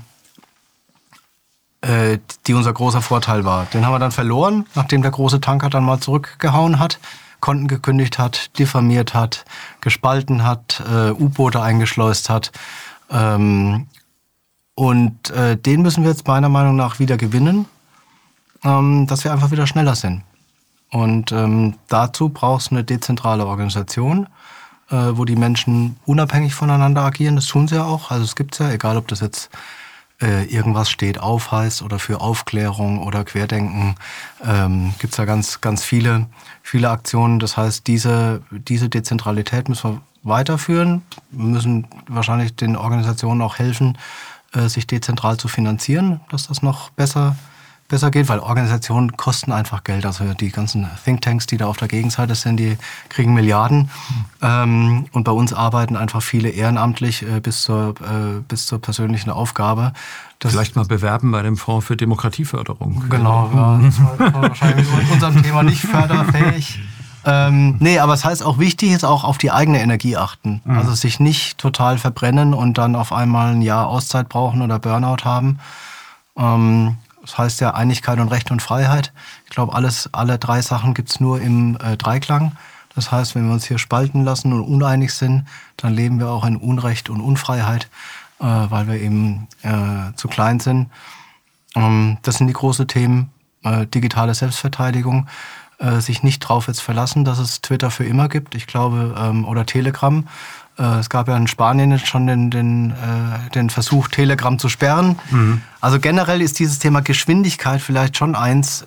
äh, die unser großer Vorteil war. Den haben wir dann verloren, nachdem der große Tanker dann mal zurückgehauen hat. Konten gekündigt hat, diffamiert hat, gespalten hat, äh, U-Boote eingeschleust hat. Ähm, und äh, den müssen wir jetzt meiner Meinung nach wieder gewinnen, ähm, dass wir einfach wieder schneller sind. Und ähm, dazu braucht es eine dezentrale Organisation, äh, wo die Menschen unabhängig voneinander agieren. Das tun sie ja auch. Also es gibt es ja, egal ob das jetzt äh, irgendwas steht auf heißt oder für Aufklärung oder Querdenken, ähm, gibt es ja ganz, ganz viele viele Aktionen. Das heißt, diese, diese Dezentralität müssen wir weiterführen. Wir müssen wahrscheinlich den Organisationen auch helfen, äh, sich dezentral zu finanzieren, dass das noch besser, besser geht, weil Organisationen kosten einfach Geld. Also die ganzen Thinktanks, die da auf der Gegenseite sind, die kriegen Milliarden. Mhm. Ähm, und bei uns arbeiten einfach viele ehrenamtlich äh, bis zur, äh, bis zur persönlichen Aufgabe. Das Vielleicht mal bewerben bei dem Fonds für Demokratieförderung. Genau, ja, das war wahrscheinlich in unserem Thema nicht förderfähig. Ähm, nee, aber es heißt auch, wichtig ist auch auf die eigene Energie achten. Mhm. Also sich nicht total verbrennen und dann auf einmal ein Jahr Auszeit brauchen oder Burnout haben. Ähm, das heißt ja Einigkeit und Recht und Freiheit. Ich glaube, alles, alle drei Sachen gibt's nur im äh, Dreiklang. Das heißt, wenn wir uns hier spalten lassen und uneinig sind, dann leben wir auch in Unrecht und Unfreiheit, äh, weil wir eben äh, zu klein sind. Ähm, das sind die großen Themen. Äh, digitale Selbstverteidigung. Äh, sich nicht drauf jetzt verlassen, dass es Twitter für immer gibt. Ich glaube, ähm, oder Telegram. Äh, es gab ja in Spanien jetzt schon den, den, äh, den Versuch, Telegram zu sperren. Mhm. Also generell ist dieses Thema Geschwindigkeit vielleicht schon eins,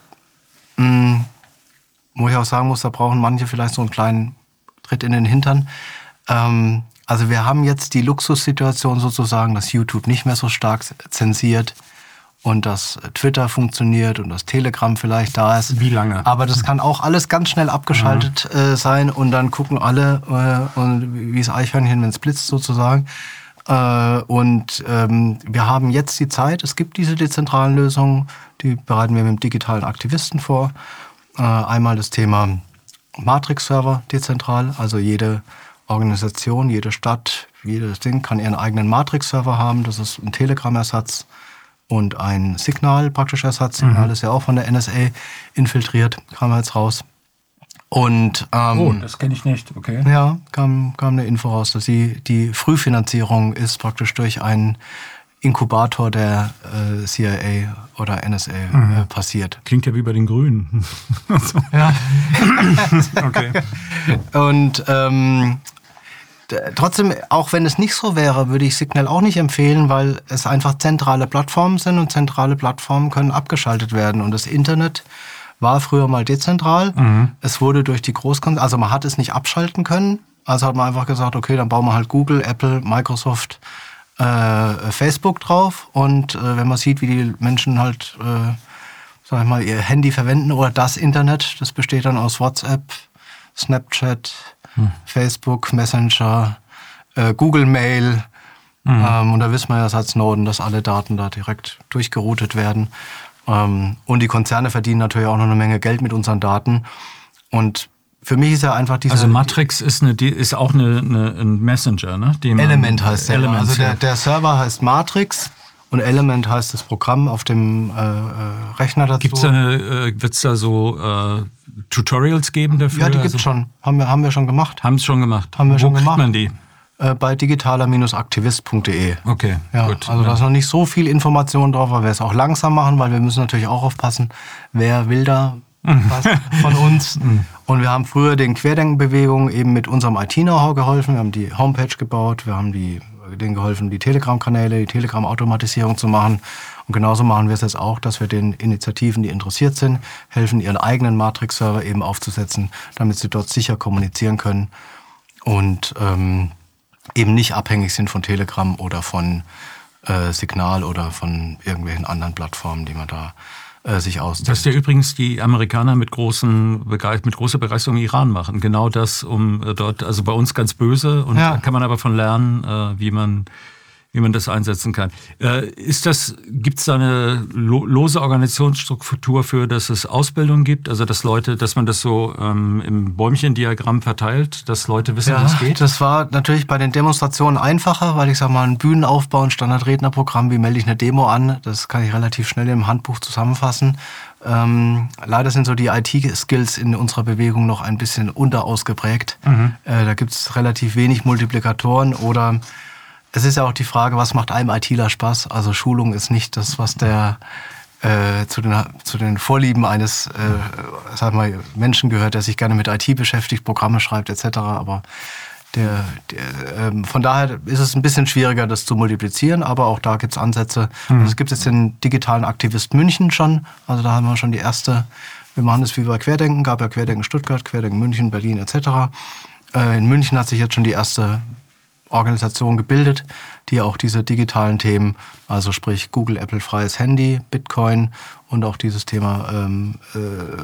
mh, wo ich auch sagen muss, da brauchen manche vielleicht so einen kleinen Tritt in den Hintern. Ähm, also wir haben jetzt die Luxussituation sozusagen, dass YouTube nicht mehr so stark zensiert und dass Twitter funktioniert und dass Telegram vielleicht da ist. Wie lange? Aber das kann auch alles ganz schnell abgeschaltet mhm. äh, sein und dann gucken alle, äh, und wie das Eichhörnchen, wenn es blitzt sozusagen. Äh, und ähm, wir haben jetzt die Zeit, es gibt diese dezentralen Lösungen, die bereiten wir mit dem digitalen Aktivisten vor. Äh, einmal das Thema Matrix-Server dezentral, also jede Organisation, jede Stadt, jedes Ding kann ihren eigenen Matrix-Server haben. Das ist ein Telegram-Ersatz und ein Signal, praktisch Ersatz. Signal mhm. ist ja auch von der N S A infiltriert, kam jetzt raus. Und, ähm, oh, das kenne ich nicht, okay. Ja, kam, kam eine Info raus, dass die, die Frühfinanzierung ist praktisch durch einen Inkubator der äh, C I A oder N S A mhm. äh, passiert. Klingt ja wie bei den Grünen. Ja. Okay. Und ähm, trotzdem, auch wenn es nicht so wäre, würde ich Signal auch nicht empfehlen, weil es einfach zentrale Plattformen sind und zentrale Plattformen können abgeschaltet werden. Und das Internet war früher mal dezentral. Mhm. Es wurde durch die Großkonzerne, also man hat es nicht abschalten können, Also hat man einfach gesagt, okay, dann bauen wir halt Google, Apple, Microsoft, äh, Facebook drauf. Und äh, wenn man sieht, wie die Menschen halt, äh, sag ich mal, ihr Handy verwenden oder das Internet, das besteht dann aus WhatsApp, Snapchat, hm. Facebook, Messenger, äh, Google Mail. Mhm. Ähm, und da wissen wir ja seit Snowden, dass alle Daten da direkt durchgeroutet werden. Ähm, und die Konzerne verdienen natürlich auch noch eine Menge Geld mit unseren Daten. Und für mich ist ja einfach diese... Also Matrix ist, eine, ist auch eine, eine, ein Messenger, ne? Dem Element heißt der. Element, also der, der Server heißt Matrix und Element heißt das Programm auf dem äh, Rechner dazu. Gibt's da eine, äh, wird's da so äh, Tutorials geben dafür? Ja, die gibt's also, schon. Haben wir, haben wir schon gemacht. Haben es schon gemacht. Haben wir Wo schon gemacht. Wo kriegt man die? Bei digitaler aktivist punkt de. Okay, ja, gut. Also da ist noch nicht so viel Information drauf, weil wir es auch langsam machen, weil wir müssen natürlich auch aufpassen, wer will da was von uns. Und wir haben früher den Querdenkenbewegungen eben mit unserem I T-Know-how geholfen. Wir haben die Homepage gebaut, wir haben die, denen geholfen, die Telegram-Kanäle, die Telegram-Automatisierung zu machen. Und genauso machen wir es jetzt auch, dass wir den Initiativen, die interessiert sind, helfen, ihren eigenen Matrix-Server eben aufzusetzen, damit sie dort sicher kommunizieren können. Und ähm, eben nicht abhängig sind von Telegram oder von äh, Signal oder von irgendwelchen anderen Plattformen, die man da äh, sich ausdenkt. Das ist ja übrigens die Amerikaner mit, großen, mit großer Begeisterung im Iran machen. Genau das, um äh, dort, also bei uns ganz böse. Und ja. Da kann man aber von lernen, äh, wie man... wie man das einsetzen kann. Äh, ist das, gibt es da eine lo- lose Organisationsstruktur für, dass es Ausbildung gibt? Also dass Leute, dass man das so ähm, im Bäumchendiagramm verteilt, dass Leute wissen, ja, wie es geht? Das war natürlich bei den Demonstrationen einfacher, weil ich sag mal, ein Bühnenaufbau, ein Standardrednerprogramm, wie melde ich eine Demo an, das kann ich relativ schnell im Handbuch zusammenfassen. Ähm, leider sind so die I T-Skills in unserer Bewegung noch ein bisschen unterausgeprägt. Mhm. Äh, da gibt es relativ wenig Multiplikatoren oder es ist ja auch die Frage, was macht einem ITler Spaß? Also Schulung ist nicht das, was der äh, zu, den, zu den Vorlieben eines äh, sag mal, Menschen gehört, der sich gerne mit I T beschäftigt, Programme schreibt et cetera. Aber der, der, ähm, von daher ist es ein bisschen schwieriger, das zu multiplizieren, aber auch da gibt es Ansätze. Mhm. Also es gibt jetzt den digitalen Aktivist München schon, also da haben wir schon die erste, wir machen das wie bei Querdenken, gab ja Querdenken Stuttgart, Querdenken München, Berlin et cetera. Äh, in München hat sich jetzt schon die erste Organisation gebildet, die auch diese digitalen Themen, also sprich Google, Apple, freies Handy, Bitcoin und auch dieses Thema ähm, äh,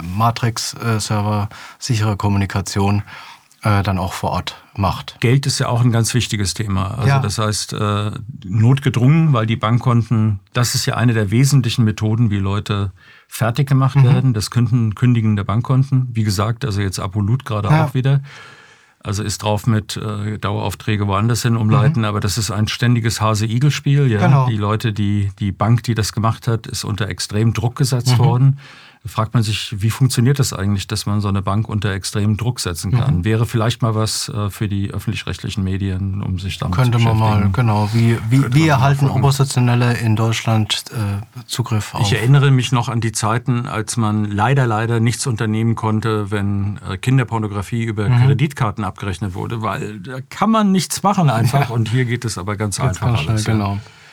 Matrix-Server, sichere Kommunikation äh, dann auch vor Ort macht. Geld ist ja auch ein ganz wichtiges Thema. Also ja. Das heißt, äh, notgedrungen, weil die Bankkonten, das ist ja eine der wesentlichen Methoden, wie Leute fertig gemacht mhm. werden, das Künden, Kündigen der Bankkonten. Wie gesagt, also jetzt Apolut gerade ja. auch wieder. Also ist drauf mit äh, Daueraufträge woanders hin umleiten, mhm. aber das ist ein ständiges Hase-Igel-Spiel. Ja? Genau. Die Leute, die die Bank, die das gemacht hat, ist unter extrem Druck gesetzt mhm. worden. Da fragt man sich, wie funktioniert das eigentlich, dass man so eine Bank unter extremen Druck setzen kann? Mhm. Wäre vielleicht mal was äh, für die öffentlich-rechtlichen Medien, um sich damit Könnte zu beschäftigen. Könnte man mal, genau. Wie, wie, wie erhalten Oppositionelle in Deutschland äh, Zugriff auf? Ich erinnere mich noch an die Zeiten, als man leider, leider nichts unternehmen konnte, wenn äh, Kinderpornografie über mhm. Kreditkarten abgerechnet wurde, weil da kann man nichts machen einfach. Ja. Und hier geht es aber ganz, ganz einfach ganz schnell, alles. Genau.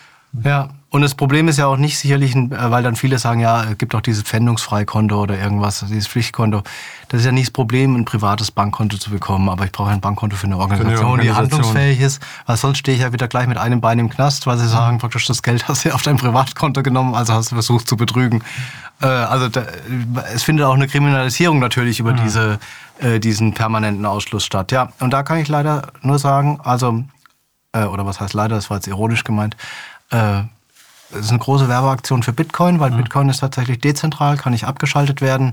Ja, und das Problem ist ja auch nicht sicherlich, weil dann viele sagen, ja, es gibt auch dieses Pfändungsfreikonto oder irgendwas, dieses Pflichtkonto. Das ist ja nicht das Problem, ein privates Bankkonto zu bekommen, aber ich brauche ein Bankkonto für eine Organisation, für eine Organisation, die handlungsfähig ist, weil sonst stehe ich ja wieder gleich mit einem Bein im Knast, weil sie sagen, praktisch das Geld hast du auf dein Privatkonto genommen, also hast du versucht zu betrügen. Äh, also da, es findet auch eine Kriminalisierung natürlich über mhm. diese, äh, diesen permanenten Ausschluss statt. Ja, und da kann ich leider nur sagen, also, äh, oder was heißt leider, das war jetzt ironisch gemeint, äh, es ist eine große Werbeaktion für Bitcoin, weil mhm. Bitcoin ist tatsächlich dezentral, kann nicht abgeschaltet werden,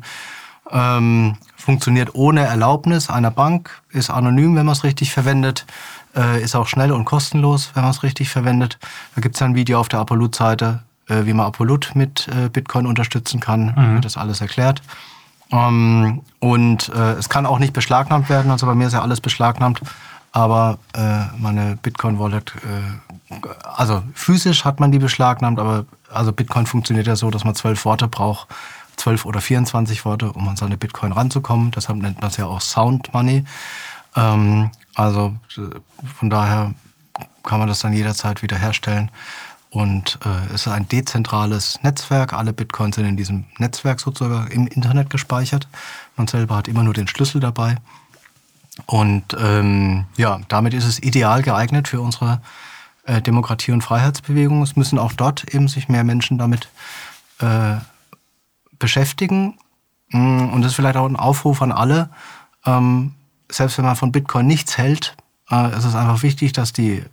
ähm, funktioniert ohne Erlaubnis einer Bank, ist anonym, wenn man es richtig verwendet, äh, ist auch schnell und kostenlos, wenn man es richtig verwendet. Da gibt es ein Video auf der Apolut-Seite, äh, wie man Apolut mit äh, Bitcoin unterstützen kann, mhm. wird das alles erklärt. Ähm, und äh, es kann auch nicht beschlagnahmt werden, also bei mir ist ja alles beschlagnahmt, aber äh, meine Bitcoin-Wallet, äh, also physisch hat man die beschlagnahmt, aber also Bitcoin funktioniert ja so, dass man zwölf Worte braucht, zwölf oder vierundzwanzig Worte, um an seine Bitcoin ranzukommen. Deshalb nennt man es ja auch Sound Money. Ähm, also von daher kann man das dann jederzeit wieder herstellen. Und äh, es ist ein dezentrales Netzwerk. Alle Bitcoins sind in diesem Netzwerk sozusagen im Internet gespeichert. Man selber hat immer nur den Schlüssel dabei. Und ähm, ja, damit ist es ideal geeignet für unsere äh, Demokratie- und Freiheitsbewegung. Es müssen auch dort eben sich mehr Menschen damit äh, beschäftigen. Und das ist vielleicht auch ein Aufruf an alle. Ähm, selbst wenn man von Bitcoin nichts hält, äh, ist es einfach wichtig, dass die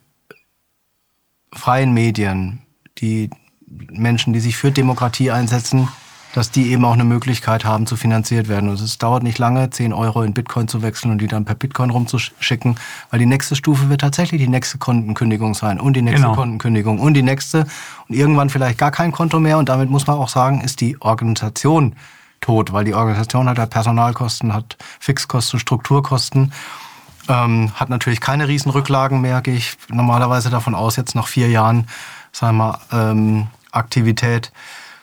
freien Medien, die Menschen, die sich für Demokratie einsetzen, dass die eben auch eine Möglichkeit haben, zu finanziert werden. Und es dauert nicht lange, zehn Euro in Bitcoin zu wechseln und die dann per Bitcoin rumzuschicken, weil die nächste Stufe wird tatsächlich die nächste Kontenkündigung sein und die nächste genau. Kontenkündigung und die nächste und irgendwann vielleicht gar kein Konto mehr. Und damit muss man auch sagen, ist die Organisation tot, weil die Organisation hat ja Personalkosten, hat Fixkosten, Strukturkosten, ähm, hat natürlich keine Riesenrücklagen mehr, gehe ich normalerweise davon aus, jetzt nach vier Jahren, sagen wir mal, ähm, Aktivität.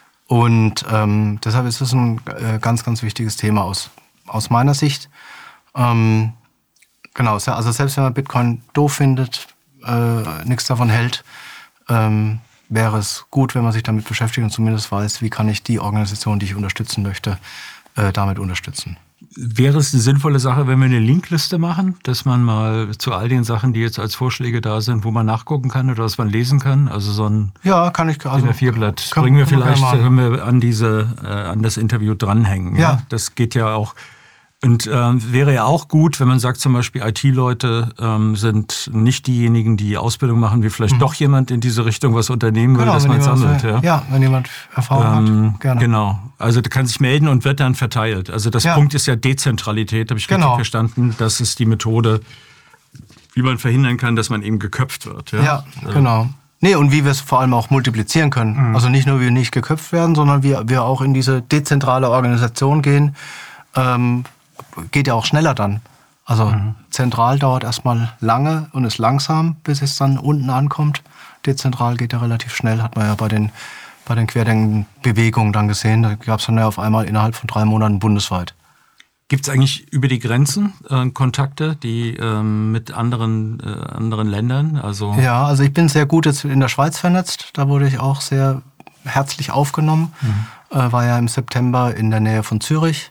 Und ähm, deshalb ist es ein äh, ganz, ganz wichtiges Thema aus, aus meiner Sicht. Ähm, genau, also selbst wenn man Bitcoin doof findet, äh, nichts davon hält, ähm, wäre es gut, wenn man sich damit beschäftigt und zumindest weiß, wie kann ich die Organisation, die ich unterstützen möchte, äh, damit unterstützen. Wäre es eine sinnvolle Sache, wenn wir eine Linkliste machen, dass man mal zu all den Sachen, die jetzt als Vorschläge da sind, wo man nachgucken kann oder was man lesen kann, also so ein ja, kann ich also D I N A vier Blatt bringen wir vielleicht, können wir an diese äh, an das Interview dranhängen. Ja. ja, das geht ja auch. Und äh, wäre ja auch gut, wenn man sagt, zum Beispiel I T-Leute ähm, sind nicht diejenigen, die Ausbildung machen, wie vielleicht mhm. doch jemand in diese Richtung was unternehmen will, genau, dass man sammelt. Ja. ja, wenn jemand Erfahrung ähm, hat, gerne. Genau, also der kann sich melden und wird dann verteilt. Also das ja. Punkt ist ja Dezentralität, habe ich genau. richtig verstanden. Das ist die Methode, wie man verhindern kann, dass man eben geköpft wird. Ja, ja also. genau. Nee, und wie wir es vor allem auch multiplizieren können. Mhm. Also nicht nur, wie wir nicht geköpft werden, sondern wie wir auch in diese dezentrale Organisation gehen. Ähm, geht ja auch schneller dann. Also mhm. zentral dauert erstmal lange und ist langsam, bis es dann unten ankommt. Dezentral geht ja relativ schnell, hat man ja bei den, bei den Querdenken-Bewegungen dann gesehen. Da gab es dann ja auf einmal innerhalb von drei Monaten bundesweit. Gibt es eigentlich über die Grenzen äh, Kontakte, die ähm, mit anderen, äh, anderen Ländern? Also ja, also ich bin sehr gut jetzt in der Schweiz vernetzt. Da wurde ich auch sehr herzlich aufgenommen. Mhm. Äh, war ja im September in der Nähe von Zürich.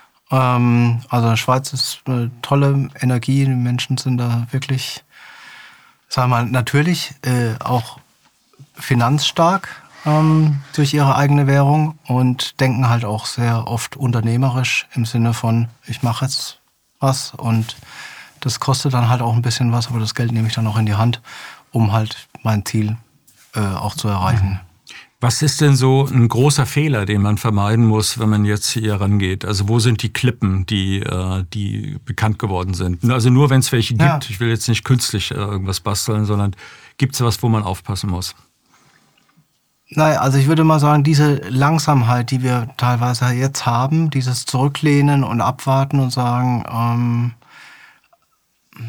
Ähm, also die Schweiz ist eine tolle Energie. Die Menschen sind da wirklich, sagen wir mal, natürlich äh, auch finanzstark ähm, durch ihre eigene Währung und denken halt auch sehr oft unternehmerisch im Sinne von, ich mache jetzt was und das kostet dann halt auch ein bisschen was, aber das Geld nehme ich dann auch in die Hand, um halt mein Ziel äh, auch zu erreichen. Mhm. Was ist denn so ein großer Fehler, den man vermeiden muss, wenn man jetzt hier rangeht? Also wo sind die Klippen, die, die bekannt geworden sind? Also nur wenn es welche gibt. Ja. Ich will jetzt nicht künstlich irgendwas basteln, sondern gibt es was, wo man aufpassen muss? Naja, also ich würde mal sagen, diese Langsamkeit, die wir teilweise jetzt haben, dieses Zurücklehnen und Abwarten und sagen, ähm,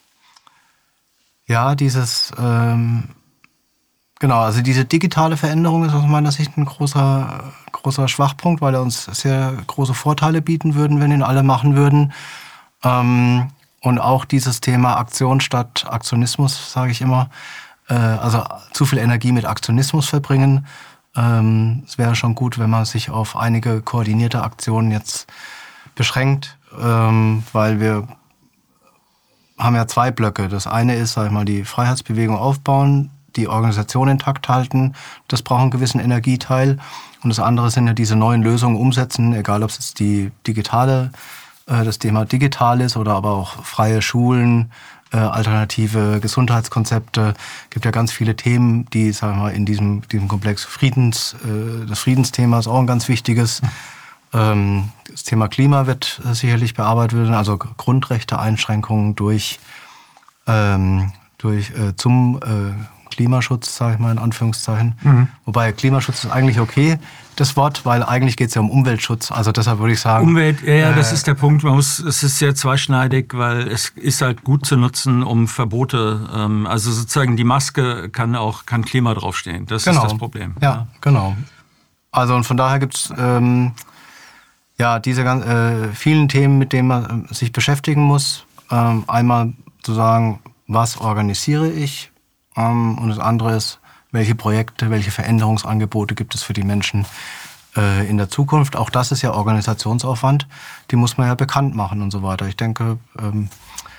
ja, dieses... Ähm, Genau, also diese digitale Veränderung ist aus meiner Sicht ein großer, großer Schwachpunkt, weil er uns sehr große Vorteile bieten würden, wenn ihn alle machen würden. Ähm, und auch dieses Thema Aktion statt Aktionismus, sage ich immer. Äh, also zu viel Energie mit Aktionismus verbringen. Ähm, es wäre schon gut, wenn man sich auf einige koordinierte Aktionen jetzt beschränkt, ähm, weil wir haben ja zwei Blöcke. Das eine ist, sag ich mal, die Freiheitsbewegung aufbauen, die Organisation intakt halten, das braucht einen gewissen Energieteil. Und das andere sind ja diese neuen Lösungen umsetzen, egal ob es jetzt die digitale, äh, das Thema digital ist oder aber auch freie Schulen, äh, alternative Gesundheitskonzepte. Es gibt ja ganz viele Themen, die, sagen wir mal, in diesem, diesem Komplex Friedens, äh, das Friedensthema ist auch ein ganz wichtiges. Ähm, das Thema Klima wird äh, sicherlich bearbeitet werden, also Grundrechte-Einschränkungen durch, ähm, durch äh, zum äh, Klimaschutz, sage ich mal in Anführungszeichen. Mhm. Wobei Klimaschutz ist eigentlich okay, das Wort, weil eigentlich geht es ja um Umweltschutz. Also deshalb würde ich sagen... Umwelt, ja, ja, das äh, ist der Punkt. Man muss, es ist sehr zweischneidig, weil es ist halt gut zu nutzen, um Verbote... Ähm, also sozusagen die Maske kann auch kann Klima draufstehen. Das genau. ist das Problem. Ja, ja, genau. Also und von daher gibt es ähm, ja, diese ganz, äh, vielen Themen, mit denen man äh, sich beschäftigen muss. Ähm, einmal zu sagen, was organisiere ich? Und das andere ist, welche Projekte, welche Veränderungsangebote gibt es für die Menschen, äh, in der Zukunft. Auch das ist ja Organisationsaufwand, die muss man ja bekannt machen und so weiter. Ich denke, ähm,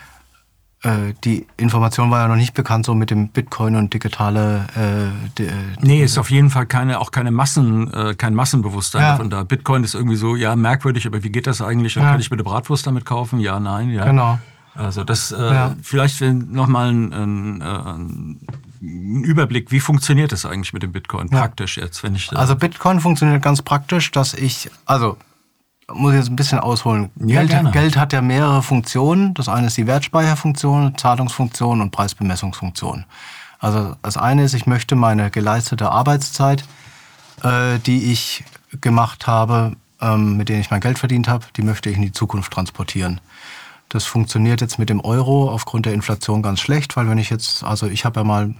äh, die Information war ja noch nicht bekannt, so mit dem Bitcoin und digitale... Äh, die, nee, ist auf jeden Fall keine, auch keine Massen, äh, kein Massenbewusstsein ja. davon da. Bitcoin ist irgendwie so, ja, merkwürdig, aber wie geht das eigentlich? Ja. Kann ich mir eine Bratwurst damit kaufen? Ja, nein, ja. Genau. Also das, äh, ja. vielleicht nochmal ein, ein, ein Überblick, wie funktioniert das eigentlich mit dem Bitcoin praktisch ja. jetzt? Wenn ich also Bitcoin funktioniert ganz praktisch, dass ich, also muss ich jetzt ein bisschen ausholen. Ja, Geld, Geld hat ja mehrere Funktionen. Das eine ist die Wertspeicherfunktion, Zahlungsfunktion und Preisbemessungsfunktion. Also das eine ist, ich möchte meine geleistete Arbeitszeit, äh, die ich gemacht habe, ähm, mit der ich mein Geld verdient habe, die möchte ich in die Zukunft transportieren. Das funktioniert jetzt mit dem Euro aufgrund der Inflation ganz schlecht, weil wenn ich jetzt, also ich habe ja mal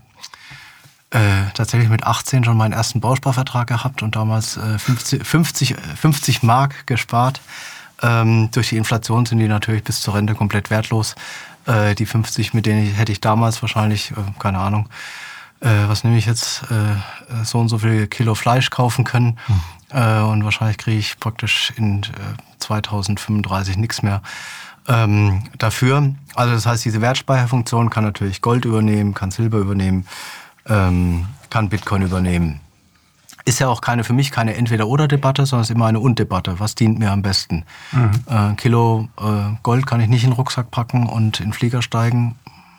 äh, tatsächlich mit achtzehn schon meinen ersten Bausparvertrag gehabt und damals äh, fünfzig, fünfzig, fünfzig Mark gespart. Ähm, durch die Inflation sind die natürlich bis zur Rente komplett wertlos. Äh, die fünfzig, mit denen ich, hätte ich damals wahrscheinlich, äh, keine Ahnung, äh, was nehme ich jetzt, äh, so und so viel Kilo Fleisch kaufen können. Hm. Äh, und wahrscheinlich kriege ich praktisch in äh, zweitausendfünfunddreißig nichts mehr. Ähm, dafür. Also das heißt, diese Wertspeicherfunktion kann natürlich Gold übernehmen, kann Silber übernehmen, ähm, kann Bitcoin übernehmen. Ist ja auch keine, für mich keine Entweder-oder-Debatte, sondern es ist immer eine Und-Debatte. Was dient mir am besten? Mhm. Äh, ein Kilo äh, Gold kann ich nicht in den Rucksack packen und in den Flieger steigen.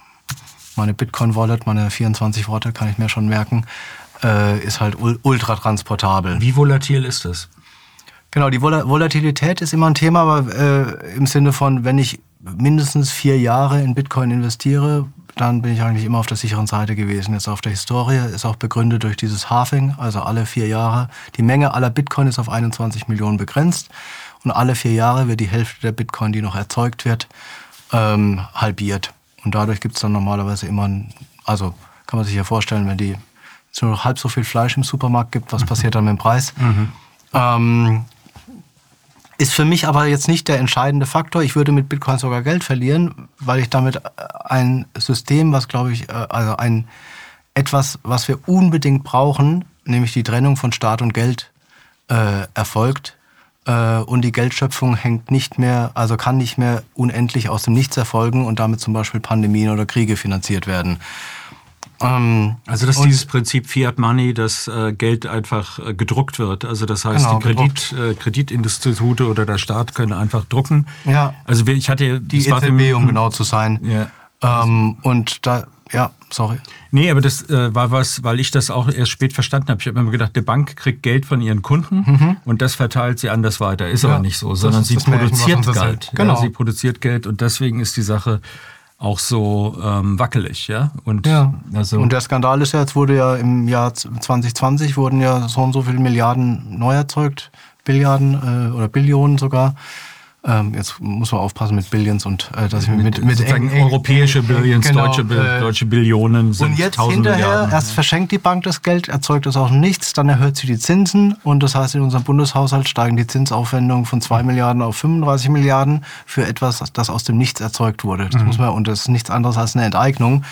Meine Bitcoin-Wallet, meine vierundzwanzig Worte kann ich mir schon merken, äh, ist halt ultra transportabel. Wie volatil ist das? Genau, die Vol- Volatilität ist immer ein Thema, aber äh, im Sinne von, wenn ich mindestens vier Jahre in Bitcoin investiere, dann bin ich eigentlich immer auf der sicheren Seite gewesen. Jetzt auf der Historie ist auch begründet durch dieses Halving, also alle vier Jahre. Die Menge aller Bitcoin ist auf einundzwanzig Millionen begrenzt und alle vier Jahre wird die Hälfte der Bitcoin, die noch erzeugt wird, ähm, halbiert. Und dadurch gibt es dann normalerweise immer, ein, also kann man sich ja vorstellen, wenn die es nur noch halb so viel Fleisch im Supermarkt gibt, was mhm. passiert dann mit dem Preis? Mhm. Ähm, Ist für mich aber jetzt nicht der entscheidende Faktor. Ich würde mit Bitcoin sogar Geld verlieren, weil ich damit ein System, was glaube ich, also ein etwas, was wir unbedingt brauchen, nämlich die Trennung von Staat und Geld, äh, erfolgt. Äh, und die Geldschöpfung hängt nicht mehr, also kann nicht mehr unendlich aus dem Nichts erfolgen und damit zum Beispiel Pandemien oder Kriege finanziert werden. Also das ist dieses Prinzip Fiat Money, dass äh, Geld einfach äh, gedruckt wird. Also das heißt, genau, die Kredit, äh, Kreditinstitute oder der Staat können einfach drucken. Ja. Also ich hatte die E Z B, um genau zu sein. Ja. Ähm, und da, ja, sorry. Nee, aber das äh, war was, weil ich das auch erst spät verstanden habe. Ich habe immer gedacht, eine Bank kriegt Geld von ihren Kunden mhm. und das verteilt sie anders weiter. Ist ja, aber nicht so, sondern sie produziert Märchen, Geld. Genau. Ja, sie produziert Geld und deswegen ist die Sache auch so ähm, wackelig, ja. Und, ja. Also und der Skandal ist ja, jetzt wurde ja im Jahr zwanzig zwanzig wurden ja so und so viele Milliarden neu erzeugt, Billiarden äh, oder Billionen sogar. Ähm, jetzt muss man aufpassen mit Billions und äh, dass ich mit, mit, mit eng, eng, europäische Billions, genau, deutsche, äh, deutsche Billionen sind und jetzt tausend hinterher Milliarden. Erst verschenkt die Bank das Geld, erzeugt es auch nichts, dann erhöht sie die Zinsen und das heißt, in unserem Bundeshaushalt steigen die Zinsaufwendungen von zwei Milliarden auf fünfunddreißig Milliarden für etwas, das aus dem Nichts erzeugt wurde. Das mhm. muss man, und das ist nichts anderes als eine Enteignung.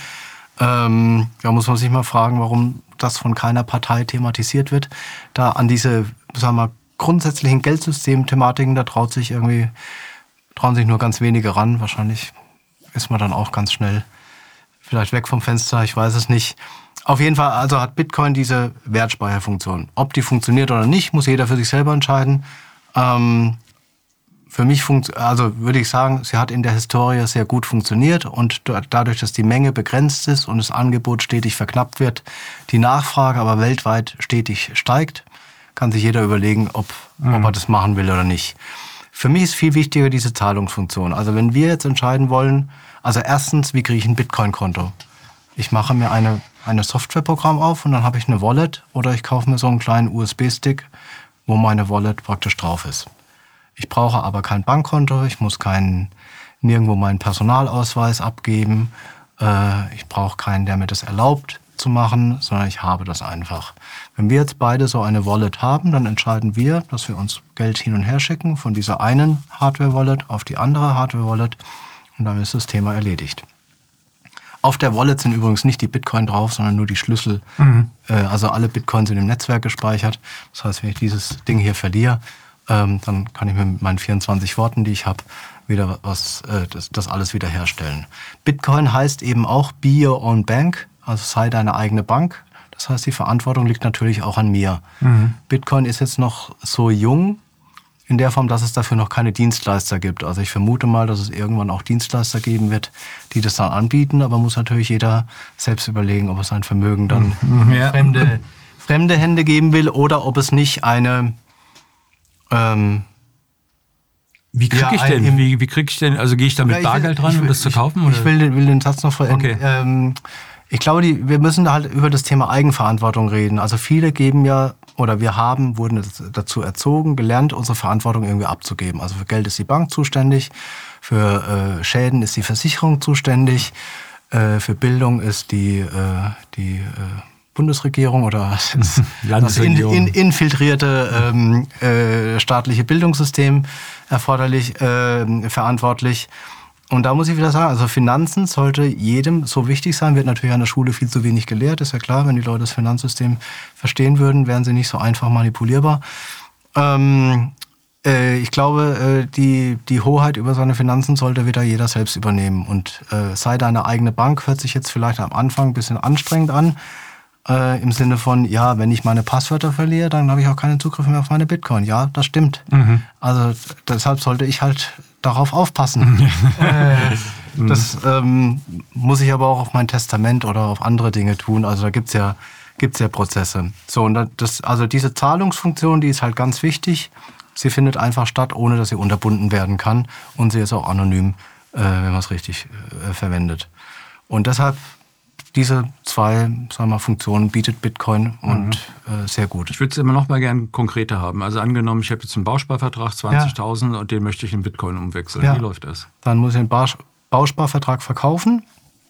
Ähm, da muss man sich mal fragen, warum das von keiner Partei thematisiert wird. Da an diese, sagen wir mal, grundsätzlichen Geldsystem-Thematiken, da traut sich irgendwie trauen sich nur ganz wenige ran. Wahrscheinlich ist man dann auch ganz schnell vielleicht weg vom Fenster, ich weiß es nicht. Auf jeden Fall also hat Bitcoin diese Wertspeicherfunktion. Ob die funktioniert oder nicht, muss jeder für sich selber entscheiden. Ähm, für mich funkt, also würde ich sagen, sie hat in der Historie sehr gut funktioniert und dadurch, dass die Menge begrenzt ist und das Angebot stetig verknappt wird, die Nachfrage aber weltweit stetig steigt, kann sich jeder überlegen, ob, mhm. ob er das machen will oder nicht. Für mich ist viel wichtiger diese Zahlungsfunktion. Also wenn wir jetzt entscheiden wollen, also erstens, wie kriege ich ein Bitcoin-Konto? Ich mache mir eine, eine Softwareprogramm auf und dann habe ich eine Wallet oder ich kaufe mir so einen kleinen U S B-Stick, wo meine Wallet praktisch drauf ist. Ich brauche aber kein Bankkonto, ich muss keinen, nirgendwo meinen Personalausweis abgeben, äh, ich brauche keinen, der mir das erlaubt zu machen, sondern ich habe das einfach. Wenn wir jetzt beide so eine Wallet haben, dann entscheiden wir, dass wir uns Geld hin und her schicken von dieser einen Hardware-Wallet auf die andere Hardware-Wallet und dann ist das Thema erledigt. Auf der Wallet sind übrigens nicht die Bitcoin drauf, sondern nur die Schlüssel. Mhm. Äh, also alle Bitcoins sind im Netzwerk gespeichert. Das heißt, wenn ich dieses Ding hier verliere, ähm, dann kann ich mir mit meinen vierundzwanzig Worten, die ich habe, wieder was, äh, das, das alles wieder herstellen. Bitcoin heißt eben auch Be Your Own Bank, also sei deine eigene Bank. Das heißt, die Verantwortung liegt natürlich auch an mir. Mhm. Bitcoin ist jetzt noch so jung, in der Form, dass es dafür noch keine Dienstleister gibt. Also ich vermute mal, dass es irgendwann auch Dienstleister geben wird, die das dann anbieten, aber muss natürlich jeder selbst überlegen, ob es sein Vermögen dann ja. fremde, fremde Hände geben will oder ob es nicht eine... Ähm, Wie kriege ja, ich denn? Wie, wie kriege ich denn? Also gehe ich da mit ja, Bargeld dran, will, um das zu kaufen? Ich, ich will, den, will den Satz noch vollenden. Okay. Ähm, ich glaube, die, wir müssen da halt über das Thema Eigenverantwortung reden. Also viele geben ja, oder wir haben, wurden dazu erzogen, gelernt, unsere Verantwortung irgendwie abzugeben. Also für Geld ist die Bank zuständig, für äh, Schäden ist die Versicherung zuständig, äh, für Bildung ist die, äh, die äh, Bundesregierung oder das, das in, in, infiltrierte ähm, äh, staatliche Bildungssystem erforderlich, äh, verantwortlich. Und da muss ich wieder sagen, also Finanzen sollte jedem so wichtig sein, wird natürlich an der Schule viel zu wenig gelehrt, ist ja klar, wenn die Leute das Finanzsystem verstehen würden, wären sie nicht so einfach manipulierbar. Ähm, äh, ich glaube, äh, die, die Hoheit über seine Finanzen sollte wieder jeder selbst übernehmen. Und äh, sei deine eigene Bank, hört sich jetzt vielleicht am Anfang ein bisschen anstrengend an, äh, im Sinne von, ja, wenn ich meine Passwörter verliere, dann habe ich auch keinen Zugriff mehr auf meine Bitcoin. Ja, das stimmt. Mhm. Also deshalb sollte ich halt darauf aufpassen. äh, das ähm, muss ich aber auch auf mein Testament oder auf andere Dinge tun. Also da gibt's ja, gibt's ja Prozesse. So, und das, also diese Zahlungsfunktion, die ist halt ganz wichtig. Sie findet einfach statt, ohne dass sie unterbunden werden kann. Und sie ist auch anonym, äh, wenn man es richtig äh, verwendet. Und deshalb diese zwei, sagen wir mal, Funktionen bietet Bitcoin und mhm. äh, sehr gut. Ich würde es immer noch mal gerne konkreter haben. Also angenommen, ich habe jetzt einen Bausparvertrag, zwanzigtausend, ja. und den möchte ich in Bitcoin umwechseln. Ja. Wie läuft das? Dann muss ich den Bausparvertrag verkaufen.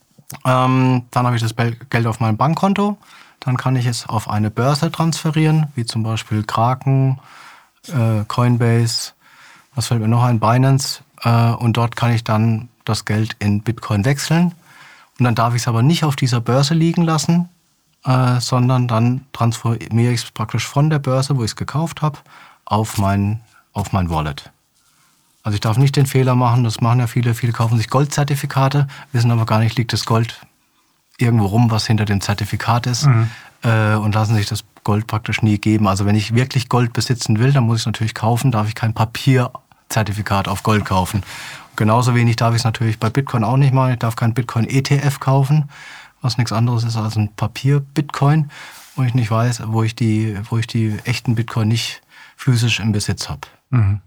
Ähm, dann habe ich das Geld auf meinem Bankkonto. Dann kann ich es auf eine Börse transferieren, wie zum Beispiel Kraken, äh, Coinbase, was fällt mir noch ein, Binance. Äh, und dort kann ich dann das Geld in Bitcoin wechseln. Und dann darf ich es aber nicht auf dieser Börse liegen lassen, äh, sondern dann transformiere ich es praktisch von der Börse, wo ich es gekauft habe, auf mein, auf mein Wallet. Also ich darf nicht den Fehler machen, das machen ja viele, viele kaufen sich Goldzertifikate, wissen aber gar nicht, liegt das Gold irgendwo rum, was hinter dem Zertifikat ist, mhm. äh, und lassen sich das Gold praktisch nie geben. Also wenn ich wirklich Gold besitzen will, dann muss ich es natürlich kaufen, darf ich kein Papierzertifikat auf Gold kaufen. Genauso wenig darf ich es natürlich bei Bitcoin auch nicht machen. Ich darf kein Bitcoin-E T F kaufen, was nichts anderes ist als ein Papier-Bitcoin, wo ich nicht weiß, wo ich die, wo ich die echten Bitcoin nicht physisch im Besitz habe. Mhm.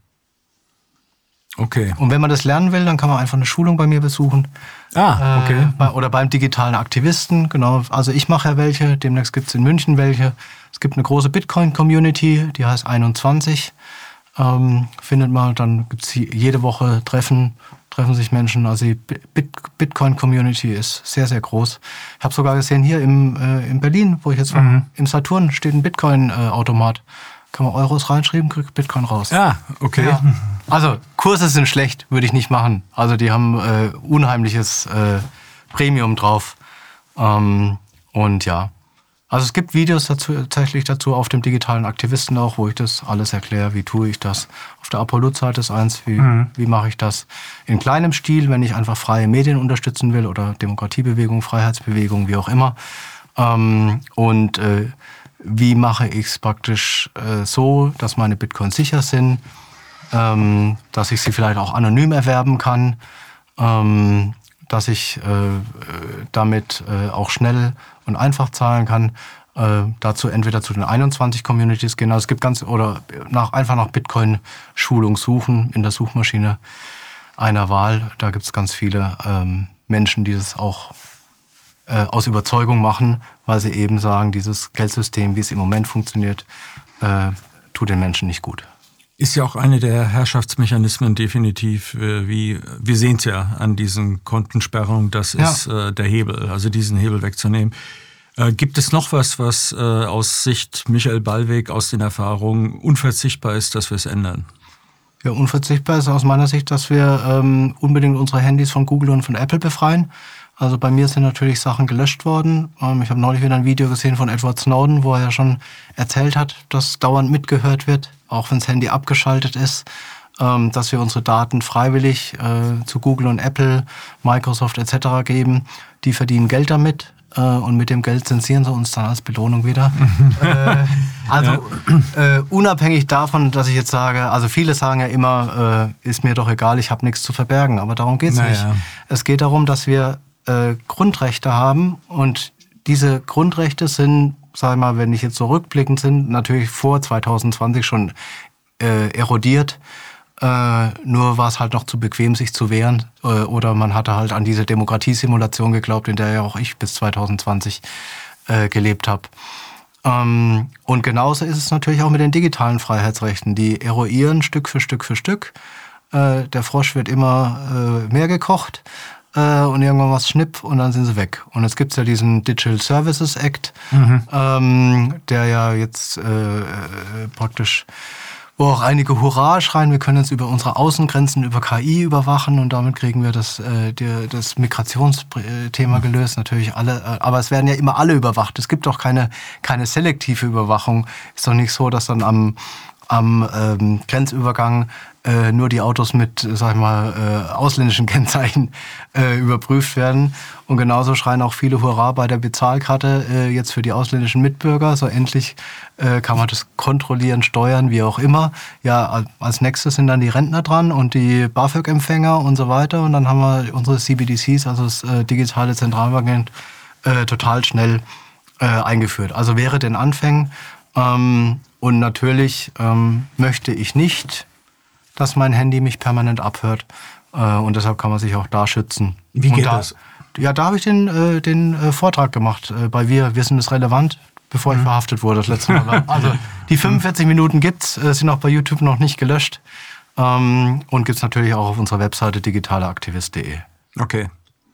Okay. Und wenn man das lernen will, dann kann man einfach eine Schulung bei mir besuchen. Ah, okay. Äh, oder beim digitalen Aktivisten, genau. Also ich mache ja welche, demnächst gibt es in München welche. Es gibt eine große Bitcoin-Community, die heißt einundzwanzig. Ähm, findet man, dann gibt es jede Woche Treffen, treffen sich Menschen. Also die Bitcoin-Community ist sehr, sehr groß. Ich habe sogar gesehen, hier im, äh, in Berlin, wo ich jetzt war, mhm. im Saturn steht ein Bitcoin-Automat. Kann man Euros reinschreiben, kriegt Bitcoin raus. Ja, okay. Ja. Also Kurse sind schlecht, würde ich nicht machen. Also die haben äh, unheimliches äh, Premium drauf. Ähm, und ja, also es gibt Videos dazu, tatsächlich dazu auf dem digitalen Aktivisten auch, wo ich das alles erkläre, wie tue ich das. Auf der Apollo-Seite ist eins, wie, mhm. wie mache ich das in kleinem Stil, wenn ich einfach freie Medien unterstützen will oder Demokratiebewegung, Freiheitsbewegung, wie auch immer. Ähm, und äh, wie mache ich es praktisch äh, so, dass meine Bitcoins sicher sind, ähm, dass ich sie vielleicht auch anonym erwerben kann, ähm, dass ich äh, damit äh, auch schnell und einfach zahlen kann. Äh, dazu entweder zu den einundzwanzig Communities gehen, also es gibt ganz, oder nach, einfach nach Bitcoin-Schulung suchen in der Suchmaschine einer Wahl. Da gibt es ganz viele ähm, Menschen, die das auch äh, aus Überzeugung machen, weil sie eben sagen, dieses Geldsystem, wie es im Moment funktioniert, äh, tut den Menschen nicht gut. Ist ja auch eine der Herrschaftsmechanismen definitiv, wie wir sehen es ja an diesen Kontensperrungen, das ja. ist äh, der Hebel, also diesen Hebel wegzunehmen. Äh, gibt es noch was, was äh, aus Sicht Michael Ballweg, aus den Erfahrungen unverzichtbar ist, dass wir es ändern? Ja, unverzichtbar ist aus meiner Sicht, dass wir ähm, unbedingt unsere Handys von Google und von Apple befreien. Also bei mir sind natürlich Sachen gelöscht worden. Ich habe neulich wieder ein Video gesehen von Edward Snowden, wo er ja schon erzählt hat, dass dauernd mitgehört wird, auch wenn das Handy abgeschaltet ist, dass wir unsere Daten freiwillig zu Google und Apple, Microsoft et cetera geben. Die verdienen Geld damit und mit dem Geld zensieren sie uns dann als Belohnung wieder. äh, also ja. äh, unabhängig davon, dass ich jetzt sage, also viele sagen ja immer, äh, ist mir doch egal, ich habe nichts zu verbergen, aber darum geht's naja. nicht. Es geht darum, dass wir äh, Grundrechte haben und diese Grundrechte sind, sag ich mal, wenn ich jetzt so rückblickend sind, natürlich vor zwanzig zwanzig schon äh, erodiert. Äh, nur war es halt noch zu bequem, sich zu wehren. Äh, oder man hatte halt an diese Demokratiesimulation geglaubt, in der ja auch ich bis zwanzig zwanzig äh, gelebt habe. Ähm, und genauso ist es natürlich auch mit den digitalen Freiheitsrechten. Die eruieren Stück für Stück für Stück. Äh, der Frosch wird immer äh, mehr gekocht. Und irgendwann was schnipp und dann sind sie weg. Und jetzt gibt's ja diesen Digital Services Act, mhm. ähm, der ja jetzt äh, praktisch, wo auch einige Hurra schreien, wir können jetzt über unsere Außengrenzen über K I überwachen und damit kriegen wir das, äh, die, das Migrationsthema gelöst. Natürlich alle, aber es werden ja immer alle überwacht. Es gibt doch keine, keine selektive Überwachung. Ist doch nicht so, dass dann am, am ähm, Grenzübergang Äh, nur die Autos mit, sag ich mal, äh, ausländischen Kennzeichen äh, überprüft werden. Und genauso schreien auch viele Hurra bei der Bezahlkarte äh, jetzt für die ausländischen Mitbürger. So endlich äh, kann man das kontrollieren, steuern, wie auch immer. Ja, als nächstes sind dann die Rentner dran und die BAföG-Empfänger und so weiter. Und dann haben wir unsere C B D Cs, also das äh, digitale Zentralbankgeld, äh, total schnell äh, eingeführt. Also wäre den Anfängen. Ähm, und natürlich ähm, möchte ich nicht, dass mein Handy mich permanent abhört. Äh, und deshalb kann man sich auch da schützen. Wie geht da, das? Ja, da habe ich den, äh, den äh, Vortrag gemacht äh, bei Wir. Wir sind es relevant, bevor ich mhm. verhaftet wurde das letzte Mal. Also die fünfundvierzig Minuten gibt's, äh, sind auch bei YouTube noch nicht gelöscht. Ähm, und gibt's natürlich auch auf unserer Webseite digitaleaktivist punkt de. Okay.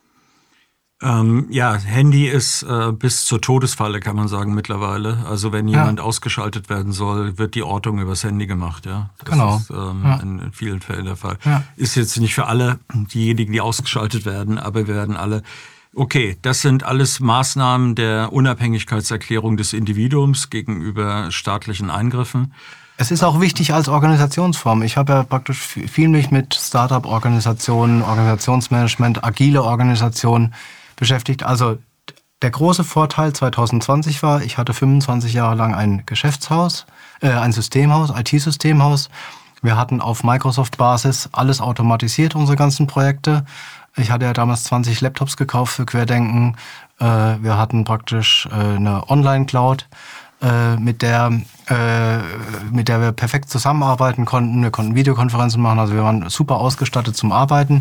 Ähm, ja, Handy ist äh, bis zur Todesfalle, kann man sagen, mittlerweile. Also wenn jemand ja. ausgeschaltet werden soll, wird die Ortung übers Handy gemacht. Ja, das genau. ist ähm, ja. in, in vielen Fällen der Fall. Ja. Ist jetzt nicht für alle diejenigen, die ausgeschaltet werden, aber wir werden alle... Okay, das sind alles Maßnahmen der Unabhängigkeitserklärung des Individuums gegenüber staatlichen Eingriffen. Es ist auch wichtig als Organisationsform. Ich habe ja praktisch viel mich mit Start-up-Organisationen, Organisationsmanagement, agile Organisationen beschäftigt. Also der große Vorteil zwanzig zwanzig war, ich hatte fünfundzwanzig Jahre lang ein Geschäftshaus, äh, ein Systemhaus, I T-Systemhaus. Wir hatten auf Microsoft-Basis alles automatisiert, unsere ganzen Projekte. Ich hatte ja damals zwanzig Laptops gekauft für Querdenken. Äh, wir hatten praktisch äh, eine Online-Cloud, äh, mit der äh, mit der wir perfekt zusammenarbeiten konnten. Wir konnten Videokonferenzen machen, also wir waren super ausgestattet zum Arbeiten.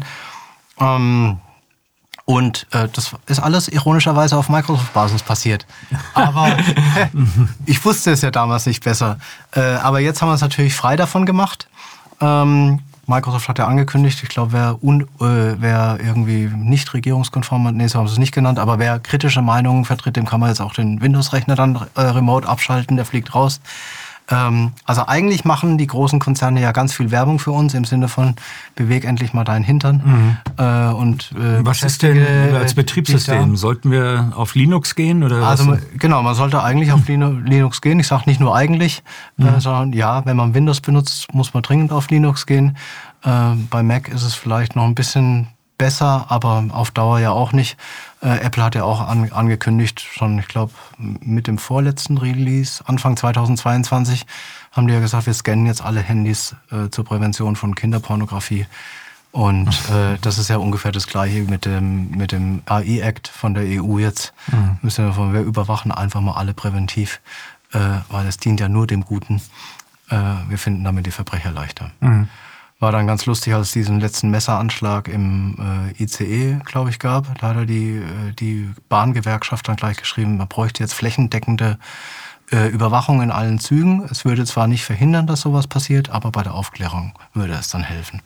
Ähm, Und äh, das ist alles ironischerweise auf Microsoft-Basis passiert. Aber ich wusste es ja damals nicht besser. Äh, aber jetzt haben wir es natürlich frei davon gemacht. Ähm, Microsoft hat ja angekündigt, ich glaube, wer, un, äh, wer irgendwie nicht regierungskonform, nee, so haben sie es nicht genannt, aber wer kritische Meinungen vertritt, dem kann man jetzt auch den Windows-Rechner dann äh, remote abschalten, der fliegt raus. Ähm, also eigentlich machen die großen Konzerne ja ganz viel Werbung für uns im Sinne von beweg endlich mal deinen Hintern. Mhm. Äh, und, äh, Was ist denn als Betriebssystem? Sollten wir auf Linux gehen? Oder also was? Genau, man sollte eigentlich auf Linux gehen. Ich sage nicht nur eigentlich, mhm. äh, sondern ja, wenn man Windows benutzt, muss man dringend auf Linux gehen. Äh, bei Mac ist es vielleicht noch ein bisschen besser, aber auf Dauer ja auch nicht. Äh, Apple hat ja auch an, angekündigt, schon, ich glaube, mit dem vorletzten Release, Anfang zweitausendzweiundzwanzig, haben die ja gesagt, wir scannen jetzt alle Handys äh, zur Prävention von Kinderpornografie. Und äh, das ist ja ungefähr das Gleiche mit dem, mit dem A I-Act von der E U jetzt. Mhm. Müssen wir, von, wir überwachen einfach mal alle präventiv, äh, weil es dient ja nur dem Guten. Äh, wir finden damit die Verbrecher leichter. Mhm. War dann ganz lustig, als es diesen letzten Messeranschlag im äh, I C E, glaube ich, gab. Da hat die, die Bahngewerkschaft dann gleich geschrieben, man bräuchte jetzt flächendeckende äh, Überwachung in allen Zügen. Es würde zwar nicht verhindern, dass sowas passiert, aber bei der Aufklärung würde es dann helfen.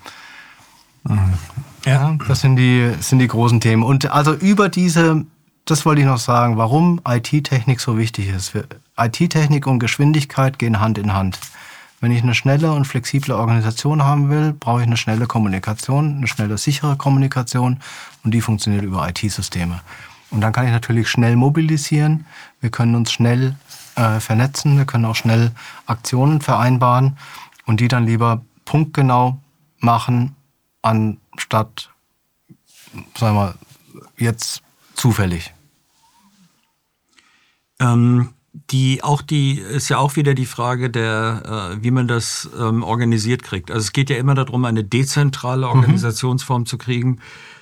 Mhm. Ja, das sind die, sind die großen Themen. Und also über diese, das wollte ich noch sagen, warum I T-Technik so wichtig ist. I T-Technik und Geschwindigkeit gehen Hand in Hand. Wenn ich eine schnelle und flexible Organisation haben will, brauche ich eine schnelle Kommunikation, eine schnelle, sichere Kommunikation und die funktioniert über I T-Systeme. Und dann kann ich natürlich schnell mobilisieren, wir können uns schnell äh, vernetzen, wir können auch schnell Aktionen vereinbaren und die dann lieber punktgenau machen, anstatt, sagen wir, jetzt zufällig. Ähm Die, auch die, ist ja auch wieder die Frage der, äh, wie man das ähm, organisiert kriegt. Also es geht ja immer darum, eine dezentrale Organisationsform mhm. zu kriegen.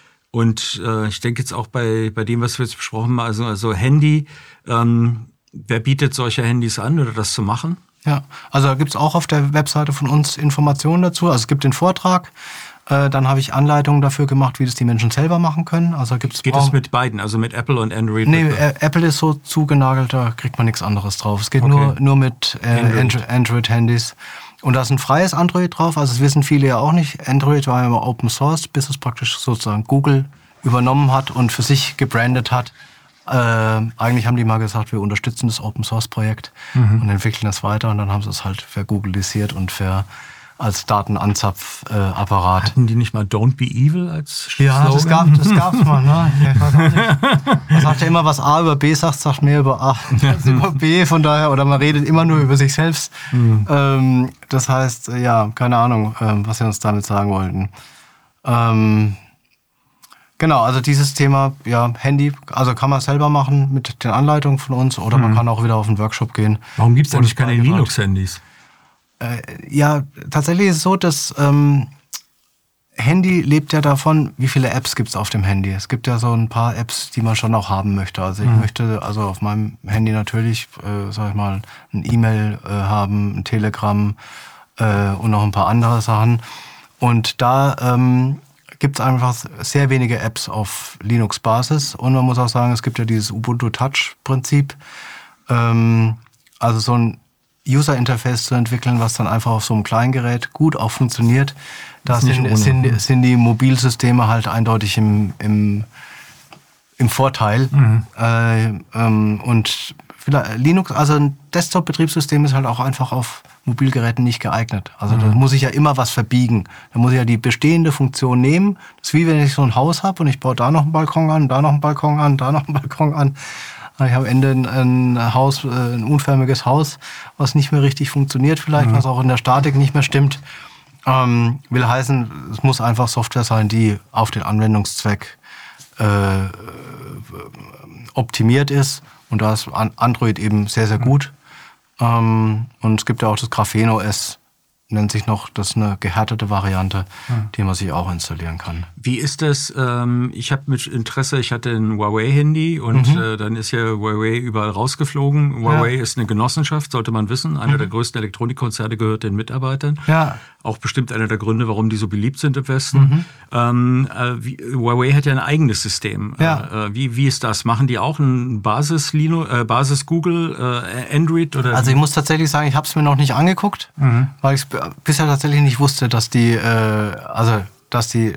Und äh, ich denke jetzt auch bei, bei dem, was wir jetzt besprochen haben, also, also Handy, ähm, wer bietet solche Handys an oder das zu machen? Ja, also da gibt es auch auf der Webseite von uns Informationen dazu. Also es gibt den Vortrag. Dann habe ich Anleitungen dafür gemacht, wie das die Menschen selber machen können. Also gibt's geht es mit beiden, also mit Apple und Android? Nee, Apple ist so zugenagelt, da kriegt man nichts anderes drauf. Es geht okay. nur, nur mit äh, Android-Handys. Und da ist ein freies Android drauf, also das wissen viele ja auch nicht. Android war ja immer Open Source, bis es praktisch sozusagen Google übernommen hat und für sich gebrandet hat. Äh, eigentlich haben die mal gesagt, wir unterstützen das Open Source Projekt mhm. und entwickeln das weiter. Und dann haben sie es halt vergoogleisiert und ver als Datenanzapfapparat. Äh, Hatten die nicht mal Don't be evil als Ja, Slogan? das gab das gab's mal. Ne? Ich weiß auch nicht. Man sagt ja immer, was A über B sagt, sagt mehr über A als über B. Von daher, oder man redet immer nur über sich selbst. Mhm. Ähm, das heißt, ja, keine Ahnung, ähm, was wir uns damit sagen wollten. Ähm, genau, also dieses Thema, ja, Handy, also kann man selber machen mit den Anleitungen von uns oder mhm. man kann auch wieder auf einen Workshop gehen. Warum gibt es eigentlich keine Linux-Handys? Äh, ja, tatsächlich ist es so, dass ähm, Handy lebt ja davon, wie viele Apps gibt es auf dem Handy. Es gibt ja so ein paar Apps, die man schon auch haben möchte. Also ich mhm. möchte also auf meinem Handy natürlich, äh, sag ich mal, ein E-Mail äh, haben, ein Telegram äh, und noch ein paar andere Sachen. Und da ähm, gibt es einfach sehr wenige Apps auf Linux-Basis. Und man muss auch sagen, es gibt ja dieses Ubuntu-Touch-Prinzip. Ähm, also so ein User-Interface zu entwickeln, was dann einfach auf so einem Kleingerät gut auch funktioniert. Da sind, sind, sind die Mobilsysteme halt eindeutig im, im, im Vorteil. Mhm. Äh, ähm, und Linux, also ein Desktop-Betriebssystem ist halt auch einfach auf Mobilgeräten nicht geeignet. Also mhm. da muss ich ja immer was verbiegen. Da muss ich ja die bestehende Funktion nehmen. Das ist wie wenn ich so ein Haus habe und ich baue da noch einen Balkon an, da noch einen Balkon an, da noch einen Balkon an. Ich habe am Ende ein Haus, ein unförmiges Haus, was nicht mehr richtig funktioniert vielleicht, mhm. was auch in der Statik nicht mehr stimmt. Ähm, will heißen, es muss einfach Software sein, die auf den Anwendungszweck äh, optimiert ist. Und da ist Android eben sehr, sehr gut. Mhm. Ähm, und es gibt ja auch das Graphene O S, nennt sich noch, das ist eine gehärtete Variante, hm. die man sich auch installieren kann. Wie ist das? Ähm, ich habe mit Interesse, ich hatte ein Huawei-Handy und mhm. äh, dann ist ja Huawei überall rausgeflogen. Huawei ja. ist eine Genossenschaft, sollte man wissen. Einer mhm. der größten Elektronikkonzerne gehört den Mitarbeitern. Ja. Auch bestimmt einer der Gründe, warum die so beliebt sind im Westen. Mhm. Ähm, äh, wie, Huawei hat ja ein eigenes System. Ja. Äh, wie, wie ist das? Machen die auch ein Basis, Linux, äh, Basis Google, äh, Android? Oder? Also ich muss tatsächlich sagen, ich habe es mir noch nicht angeguckt, mhm. weil ich bisher tatsächlich nicht wusste, dass die, äh, also dass die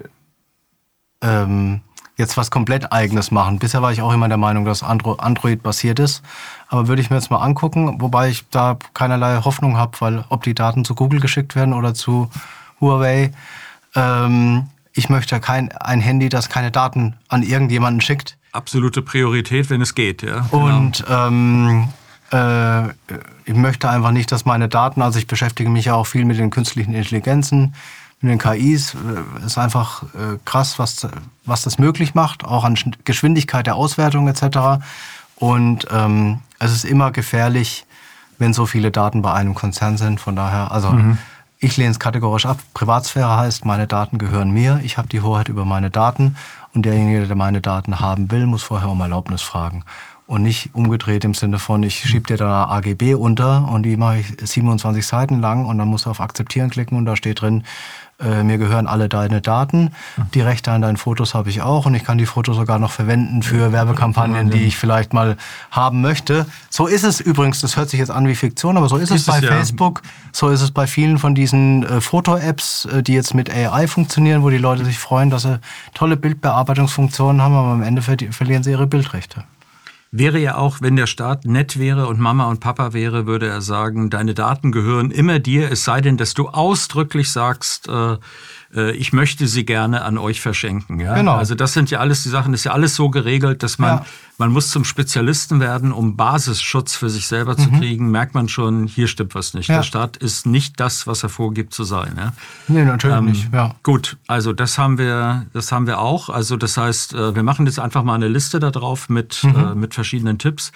ähm, jetzt was komplett Eigenes machen. Bisher war ich auch immer der Meinung, dass Andro- Android basiert ist. Aber würde ich mir jetzt mal angucken, wobei ich da keinerlei Hoffnung habe, weil ob die Daten zu Google geschickt werden oder zu Huawei, ähm, ich möchte kein ein Handy, das keine Daten an irgendjemanden schickt. Absolute Priorität, wenn es geht, ja. Und ähm, äh, ich möchte einfach nicht, dass meine Daten, also ich beschäftige mich ja auch viel mit den künstlichen Intelligenzen, mit den K Is, es ist einfach äh, krass, was, was das möglich macht, auch an Geschwindigkeit der Auswertung et cetera. Und ähm, es ist immer gefährlich, wenn so viele Daten bei einem Konzern sind. Von daher, also mhm. ich lehne es kategorisch ab. Privatsphäre heißt, meine Daten gehören mir, ich habe die Hoheit über meine Daten und derjenige, der meine Daten haben will, muss vorher um Erlaubnis fragen. Und nicht umgedreht im Sinne von, ich schiebe dir da A G B unter und die mache ich siebenundzwanzig Seiten lang und dann musst du auf Akzeptieren klicken und da steht drin, äh, mir gehören alle deine Daten, die Rechte an deinen Fotos habe ich auch und ich kann die Fotos sogar noch verwenden für Werbekampagnen, die ich vielleicht mal haben möchte. So ist es übrigens, das hört sich jetzt an wie Fiktion, aber so ist, ist es bei es, Facebook, ja. So ist es bei vielen von diesen äh, Foto-Apps, äh, die jetzt mit A I funktionieren, wo die Leute sich freuen, dass sie tolle Bildbearbeitungsfunktionen haben, aber am Ende ver- verlieren sie ihre Bildrechte. wäre ja auch, wenn der Staat nett wäre und Mama und Papa wäre, würde er sagen, deine Daten gehören immer dir, es sei denn, dass du ausdrücklich sagst, äh, äh, ich möchte sie gerne an euch verschenken. Ja? Genau. Also das sind ja alles die Sachen, das ist ja alles so geregelt, dass man, ja. man muss zum Spezialisten werden, um Basisschutz für sich selber zu mhm. kriegen, merkt man schon, hier stimmt was nicht. Ja. Der Staat ist nicht das, was er vorgibt zu sein. Ja? Nee, natürlich ähm, nicht. Ja. Gut, also das haben wir, das haben wir auch. Also das heißt, wir machen jetzt einfach mal eine Liste da drauf mit, mhm. äh, mit verschiedenen Tipps.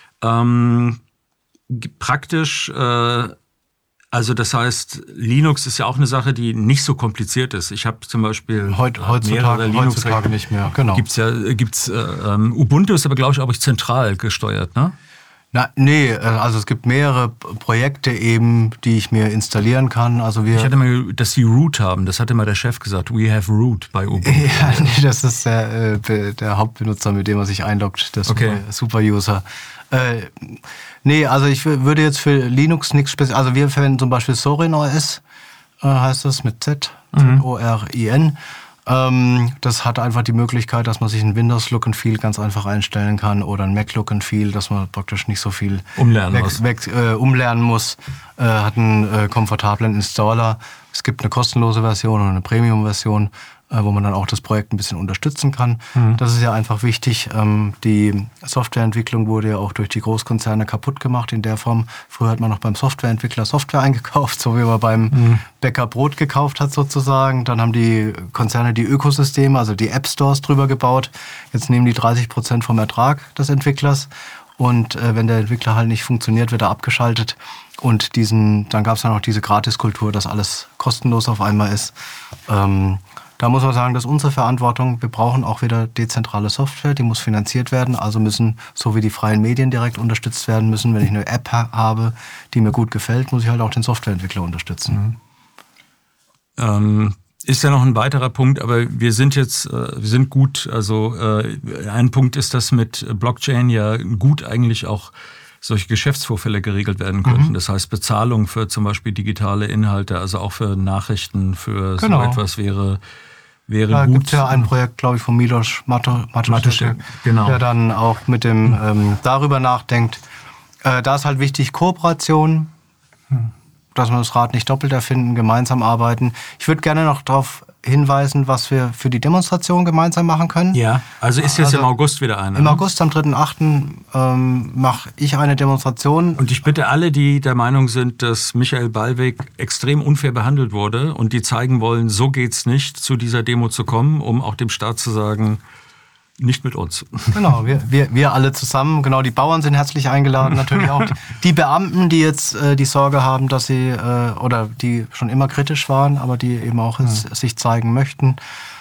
Ähm, praktisch, äh, also das heißt, Linux ist ja auch eine Sache, die nicht so kompliziert ist. Ich habe zum Beispiel Heut, heutzutage, Linux heutzutage nicht mehr. Genau. Gibt's ja, gibt's äh, ähm, Ubuntu ist aber glaube ich auch zentral gesteuert, ne? Na, nee, also es gibt mehrere Projekte eben, die ich mir installieren kann. Also wir ich hatte mal, dass sie Root haben, das hatte mal der Chef gesagt. We have Root bei Ubuntu. Ja, nee, das ist der, äh, der Hauptbenutzer, mit dem man sich einloggt, der okay. Super-User. Äh, nee, also ich würde jetzt für Linux nichts Spezielles, also wir verwenden zum Beispiel Zorin O S, äh, heißt das mit Z, Z O R I N. Ähm, das hat einfach die Möglichkeit, dass man sich ein Windows-Look and Feel ganz einfach einstellen kann oder ein Mac-Look and Feel, dass man praktisch nicht so viel umlernen weg, muss. Weg, äh, umlernen muss. Äh, hat einen äh, komfortablen Installer. Es gibt eine kostenlose Version und eine Premium-Version, äh, wo man dann auch das Projekt ein bisschen unterstützen kann. Mhm. Das ist ja einfach wichtig. Ähm, die Softwareentwicklung wurde ja auch durch die Großkonzerne kaputt gemacht in der Form. Früher hat man noch beim Softwareentwickler Software eingekauft, so wie man beim mhm. Bäcker Brot gekauft hat sozusagen. Dann haben die Konzerne die Ökosysteme, also die App-Stores drüber gebaut. Jetzt nehmen die dreißig Prozent vom Ertrag des Entwicklers. Und äh, wenn der Entwickler halt nicht funktioniert, wird er abgeschaltet. Und diesen, dann gab es dann auch diese Gratiskultur, dass alles kostenlos auf einmal ist. Ähm, Da muss man sagen, das ist unsere Verantwortung. Wir brauchen auch wieder dezentrale Software, die muss finanziert werden. Also müssen, so wie die freien Medien direkt unterstützt werden müssen, wenn ich eine App ha- habe, die mir gut gefällt, muss ich halt auch den Softwareentwickler unterstützen. Mhm. Ähm, ist ja noch ein weiterer Punkt, aber wir sind jetzt, äh, wir sind gut. Also äh, ein Punkt ist, dass mit Blockchain ja gut eigentlich auch solche Geschäftsvorfälle geregelt werden könnten. Mhm. Das heißt, Bezahlung für zum Beispiel digitale Inhalte, also auch für Nachrichten, für genau. so etwas wäre wäre da gut. Da gibt es ja ein Projekt, glaube ich, von Miloš Matušek, genau. der dann auch mit dem ähm, darüber nachdenkt. Äh, da ist halt wichtig Kooperation, hm. dass wir das Rad nicht doppelt erfinden, gemeinsam arbeiten. Ich würde gerne noch darauf hinweisen, was wir für die Demonstration gemeinsam machen können. Ja, also ist jetzt also im August wieder eine. Im August, am dritten achten ähm, mache ich eine Demonstration. Und ich bitte alle, die der Meinung sind, dass Michael Ballweg extrem unfair behandelt wurde und die zeigen wollen, so geht's nicht, zu dieser Demo zu kommen, um auch dem Staat zu sagen, nicht mit uns. Genau, wir, wir, wir alle zusammen. Genau, die Bauern sind herzlich eingeladen, natürlich auch. Die Beamten, die jetzt äh, die Sorge haben, dass sie, äh, oder die schon immer kritisch waren, aber die eben auch ja. es, sich zeigen möchten.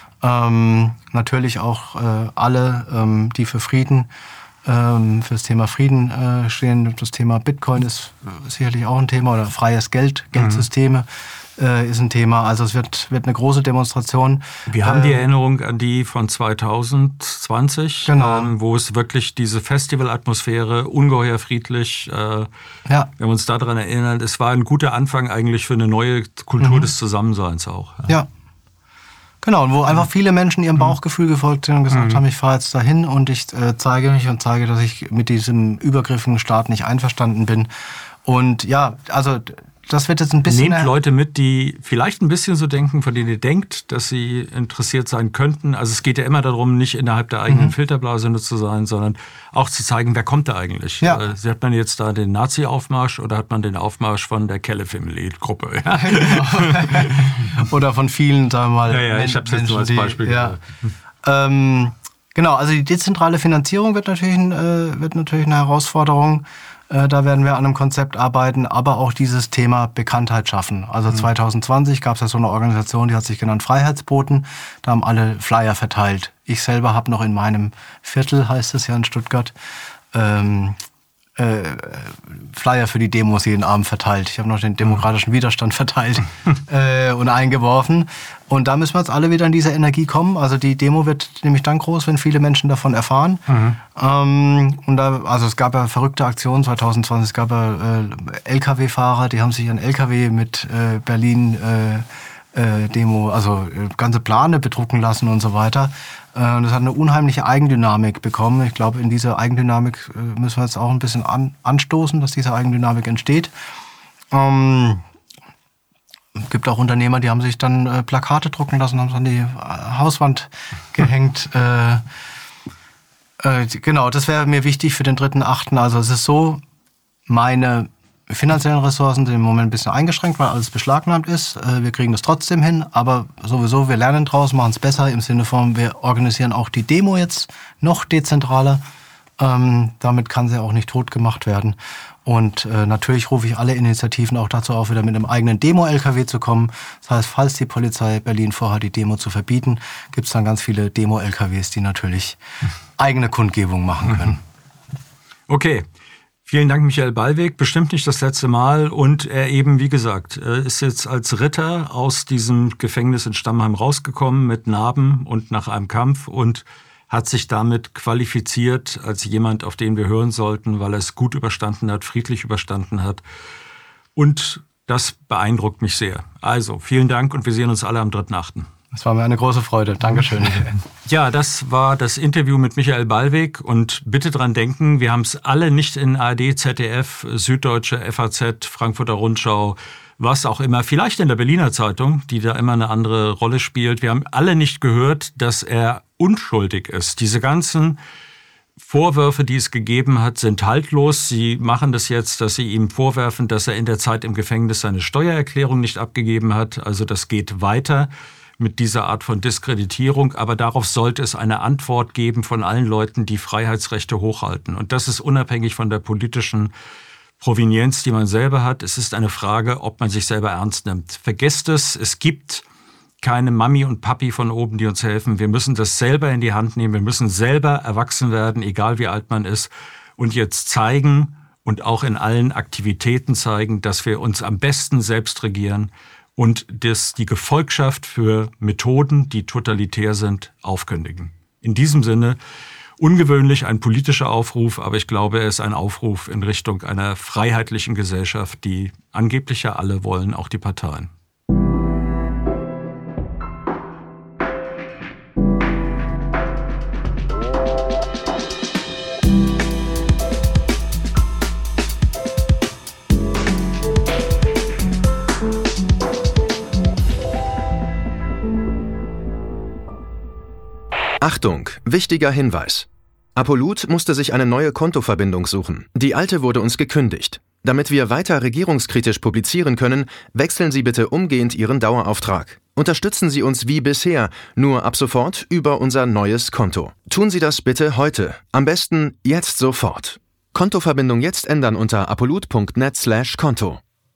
Ähm, natürlich auch äh, alle, ähm, die für Frieden, ähm, für das Thema Frieden äh, stehen. Das Thema Bitcoin ist sicherlich auch ein Thema, oder freies Geld, Geldsysteme. Mhm. ist ein Thema. Also es wird, wird eine große Demonstration. Wir haben die Erinnerung an die von zwanzig zwanzig, genau. ähm, wo es wirklich diese Festivalatmosphäre, ungeheuer friedlich, äh, ja. wenn wir uns daran erinnern, es war ein guter Anfang eigentlich für eine neue Kultur mhm. des Zusammenseins auch. Ja, ja. Genau, und wo einfach viele Menschen ihrem Bauchgefühl gefolgt sind und gesagt mhm. haben, ich fahre jetzt dahin und ich äh, zeige mich und zeige, dass ich mit diesem übergriffigen Staat nicht einverstanden bin. Und ja, also das wird jetzt ein bisschen... Nehmt Leute mit, die vielleicht ein bisschen so denken, von denen ihr denkt, dass sie interessiert sein könnten. Also es geht ja immer darum, nicht innerhalb der eigenen mhm. Filterblase nur zu sein, sondern auch zu zeigen, wer kommt da eigentlich. Ja. Äh, hat man jetzt da den Nazi-Aufmarsch oder hat man den Aufmarsch von der Kelle-Family-Gruppe? Ja? Genau. Oder von vielen, sagen wir mal... Ja, ja, ich habe es jetzt nur als Beispiel die, ja. ähm, Genau, also die dezentrale Finanzierung wird natürlich, äh, wird natürlich eine Herausforderung. Da werden wir an einem Konzept arbeiten, aber auch dieses Thema Bekanntheit schaffen. Also mhm. zwanzig zwanzig gab es ja so eine Organisation, die hat sich genannt Freiheitsboten. Da haben alle Flyer verteilt. Ich selber habe noch in meinem Viertel, heißt es ja in Stuttgart, ähm, äh, Flyer für die Demos jeden Abend verteilt. Ich habe noch den demokratischen Widerstand verteilt äh, und eingeworfen. Und da müssen wir jetzt alle wieder in diese Energie kommen. Also die Demo wird nämlich dann groß, wenn viele Menschen davon erfahren. Mhm. Ähm, und da, also es gab ja verrückte Aktionen zwanzig zwanzig. Es gab ja äh, L K W-Fahrer, die haben sich einen L K W mit äh, Berlin äh, äh, Demo, also äh, ganze Plane bedrucken lassen und so weiter. Äh, und das hat eine unheimliche Eigendynamik bekommen. Ich glaube, in dieser Eigendynamik äh, müssen wir jetzt auch ein bisschen an, anstoßen, dass diese Eigendynamik entsteht. Ähm, Es gibt auch Unternehmer, die haben sich dann äh, Plakate drucken lassen, haben es an die äh, Hauswand gehängt. äh, äh, genau, das wäre mir wichtig für den dritten achten Also es ist so, meine finanziellen Ressourcen sind im Moment ein bisschen eingeschränkt, weil alles beschlagnahmt ist. Äh, wir kriegen das trotzdem hin, aber sowieso, wir lernen draus, machen es besser im Sinne von, wir organisieren auch die Demo jetzt noch dezentraler. Ähm, damit kann sie auch nicht tot gemacht werden. Und äh, natürlich rufe ich alle Initiativen auch dazu auf, wieder mit einem eigenen Demo-L K W zu kommen. Das heißt, falls die Polizei Berlin vorhat, die Demo zu verbieten, gibt es dann ganz viele Demo-L K Ws, die natürlich eigene Kundgebung machen können. Okay. Vielen Dank, Michael Ballweg. Bestimmt nicht das letzte Mal. Und er eben, wie gesagt, ist jetzt als Ritter aus diesem Gefängnis in Stammheim rausgekommen mit Narben und nach einem Kampf und hat sich damit qualifiziert als jemand, auf den wir hören sollten, weil er es gut überstanden hat, friedlich überstanden hat. Und das beeindruckt mich sehr. Also, vielen Dank und wir sehen uns alle am dritten achten Das war mir eine große Freude. Dankeschön. Ja, das war das Interview mit Michael Ballweg. Und bitte dran denken, wir haben es alle nicht in A R D, Z D F, Süddeutsche, F A Z, Frankfurter Rundschau, was auch immer, vielleicht in der Berliner Zeitung, die da immer eine andere Rolle spielt. Wir haben alle nicht gehört, dass er unschuldig ist. Diese ganzen Vorwürfe, die es gegeben hat, sind haltlos. Sie machen das jetzt, dass sie ihm vorwerfen, dass er in der Zeit im Gefängnis seine Steuererklärung nicht abgegeben hat. Also das geht weiter mit dieser Art von Diskreditierung. Aber darauf sollte es eine Antwort geben von allen Leuten, die Freiheitsrechte hochhalten. Und das ist unabhängig von der politischen Provenienz, die man selber hat. Es ist eine Frage, ob man sich selber ernst nimmt. Vergesst es, es gibt keine Mami und Papi von oben, die uns helfen. Wir müssen das selber in die Hand nehmen. Wir müssen selber erwachsen werden, egal wie alt man ist. Und jetzt zeigen und auch in allen Aktivitäten zeigen, dass wir uns am besten selbst regieren und dass die Gefolgschaft für Methoden, die totalitär sind, aufkündigen. In diesem Sinne, ungewöhnlich ein politischer Aufruf, aber ich glaube, er ist ein Aufruf in Richtung einer freiheitlichen Gesellschaft, die angeblich ja alle wollen, auch die Parteien. Achtung, wichtiger Hinweis. Apollut musste sich eine neue Kontoverbindung suchen. Die alte wurde uns gekündigt. Damit wir weiter regierungskritisch publizieren können, wechseln Sie bitte umgehend Ihren Dauerauftrag. Unterstützen Sie uns wie bisher, nur ab sofort über unser neues Konto. Tun Sie das bitte heute. Am besten jetzt sofort. Kontoverbindung jetzt ändern unter apollut.net slash Konto.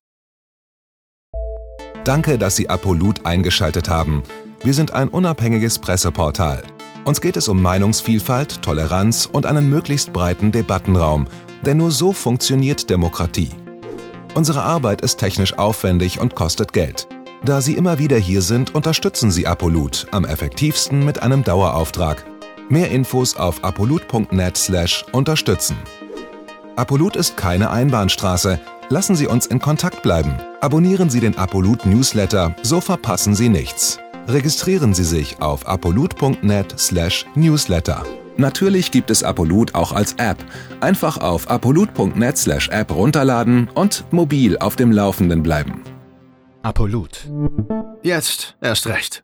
Danke, dass Sie Apollut eingeschaltet haben. Wir sind ein unabhängiges Presseportal. Uns geht es um Meinungsvielfalt, Toleranz und einen möglichst breiten Debattenraum, denn nur so funktioniert Demokratie. Unsere Arbeit ist technisch aufwendig und kostet Geld. Da Sie immer wieder hier sind, unterstützen Sie Apollut am effektivsten mit einem Dauerauftrag. Mehr Infos auf apollut.net slash unterstützen. Apollut ist keine Einbahnstraße. Lassen Sie uns in Kontakt bleiben. Abonnieren Sie den Apollut Newsletter, so verpassen Sie nichts. Registrieren Sie sich auf apollut.net slash newsletter. Natürlich gibt es Apollut auch als App. Einfach auf apollut.net slash app runterladen und mobil auf dem Laufenden bleiben. Apollut. Jetzt erst recht.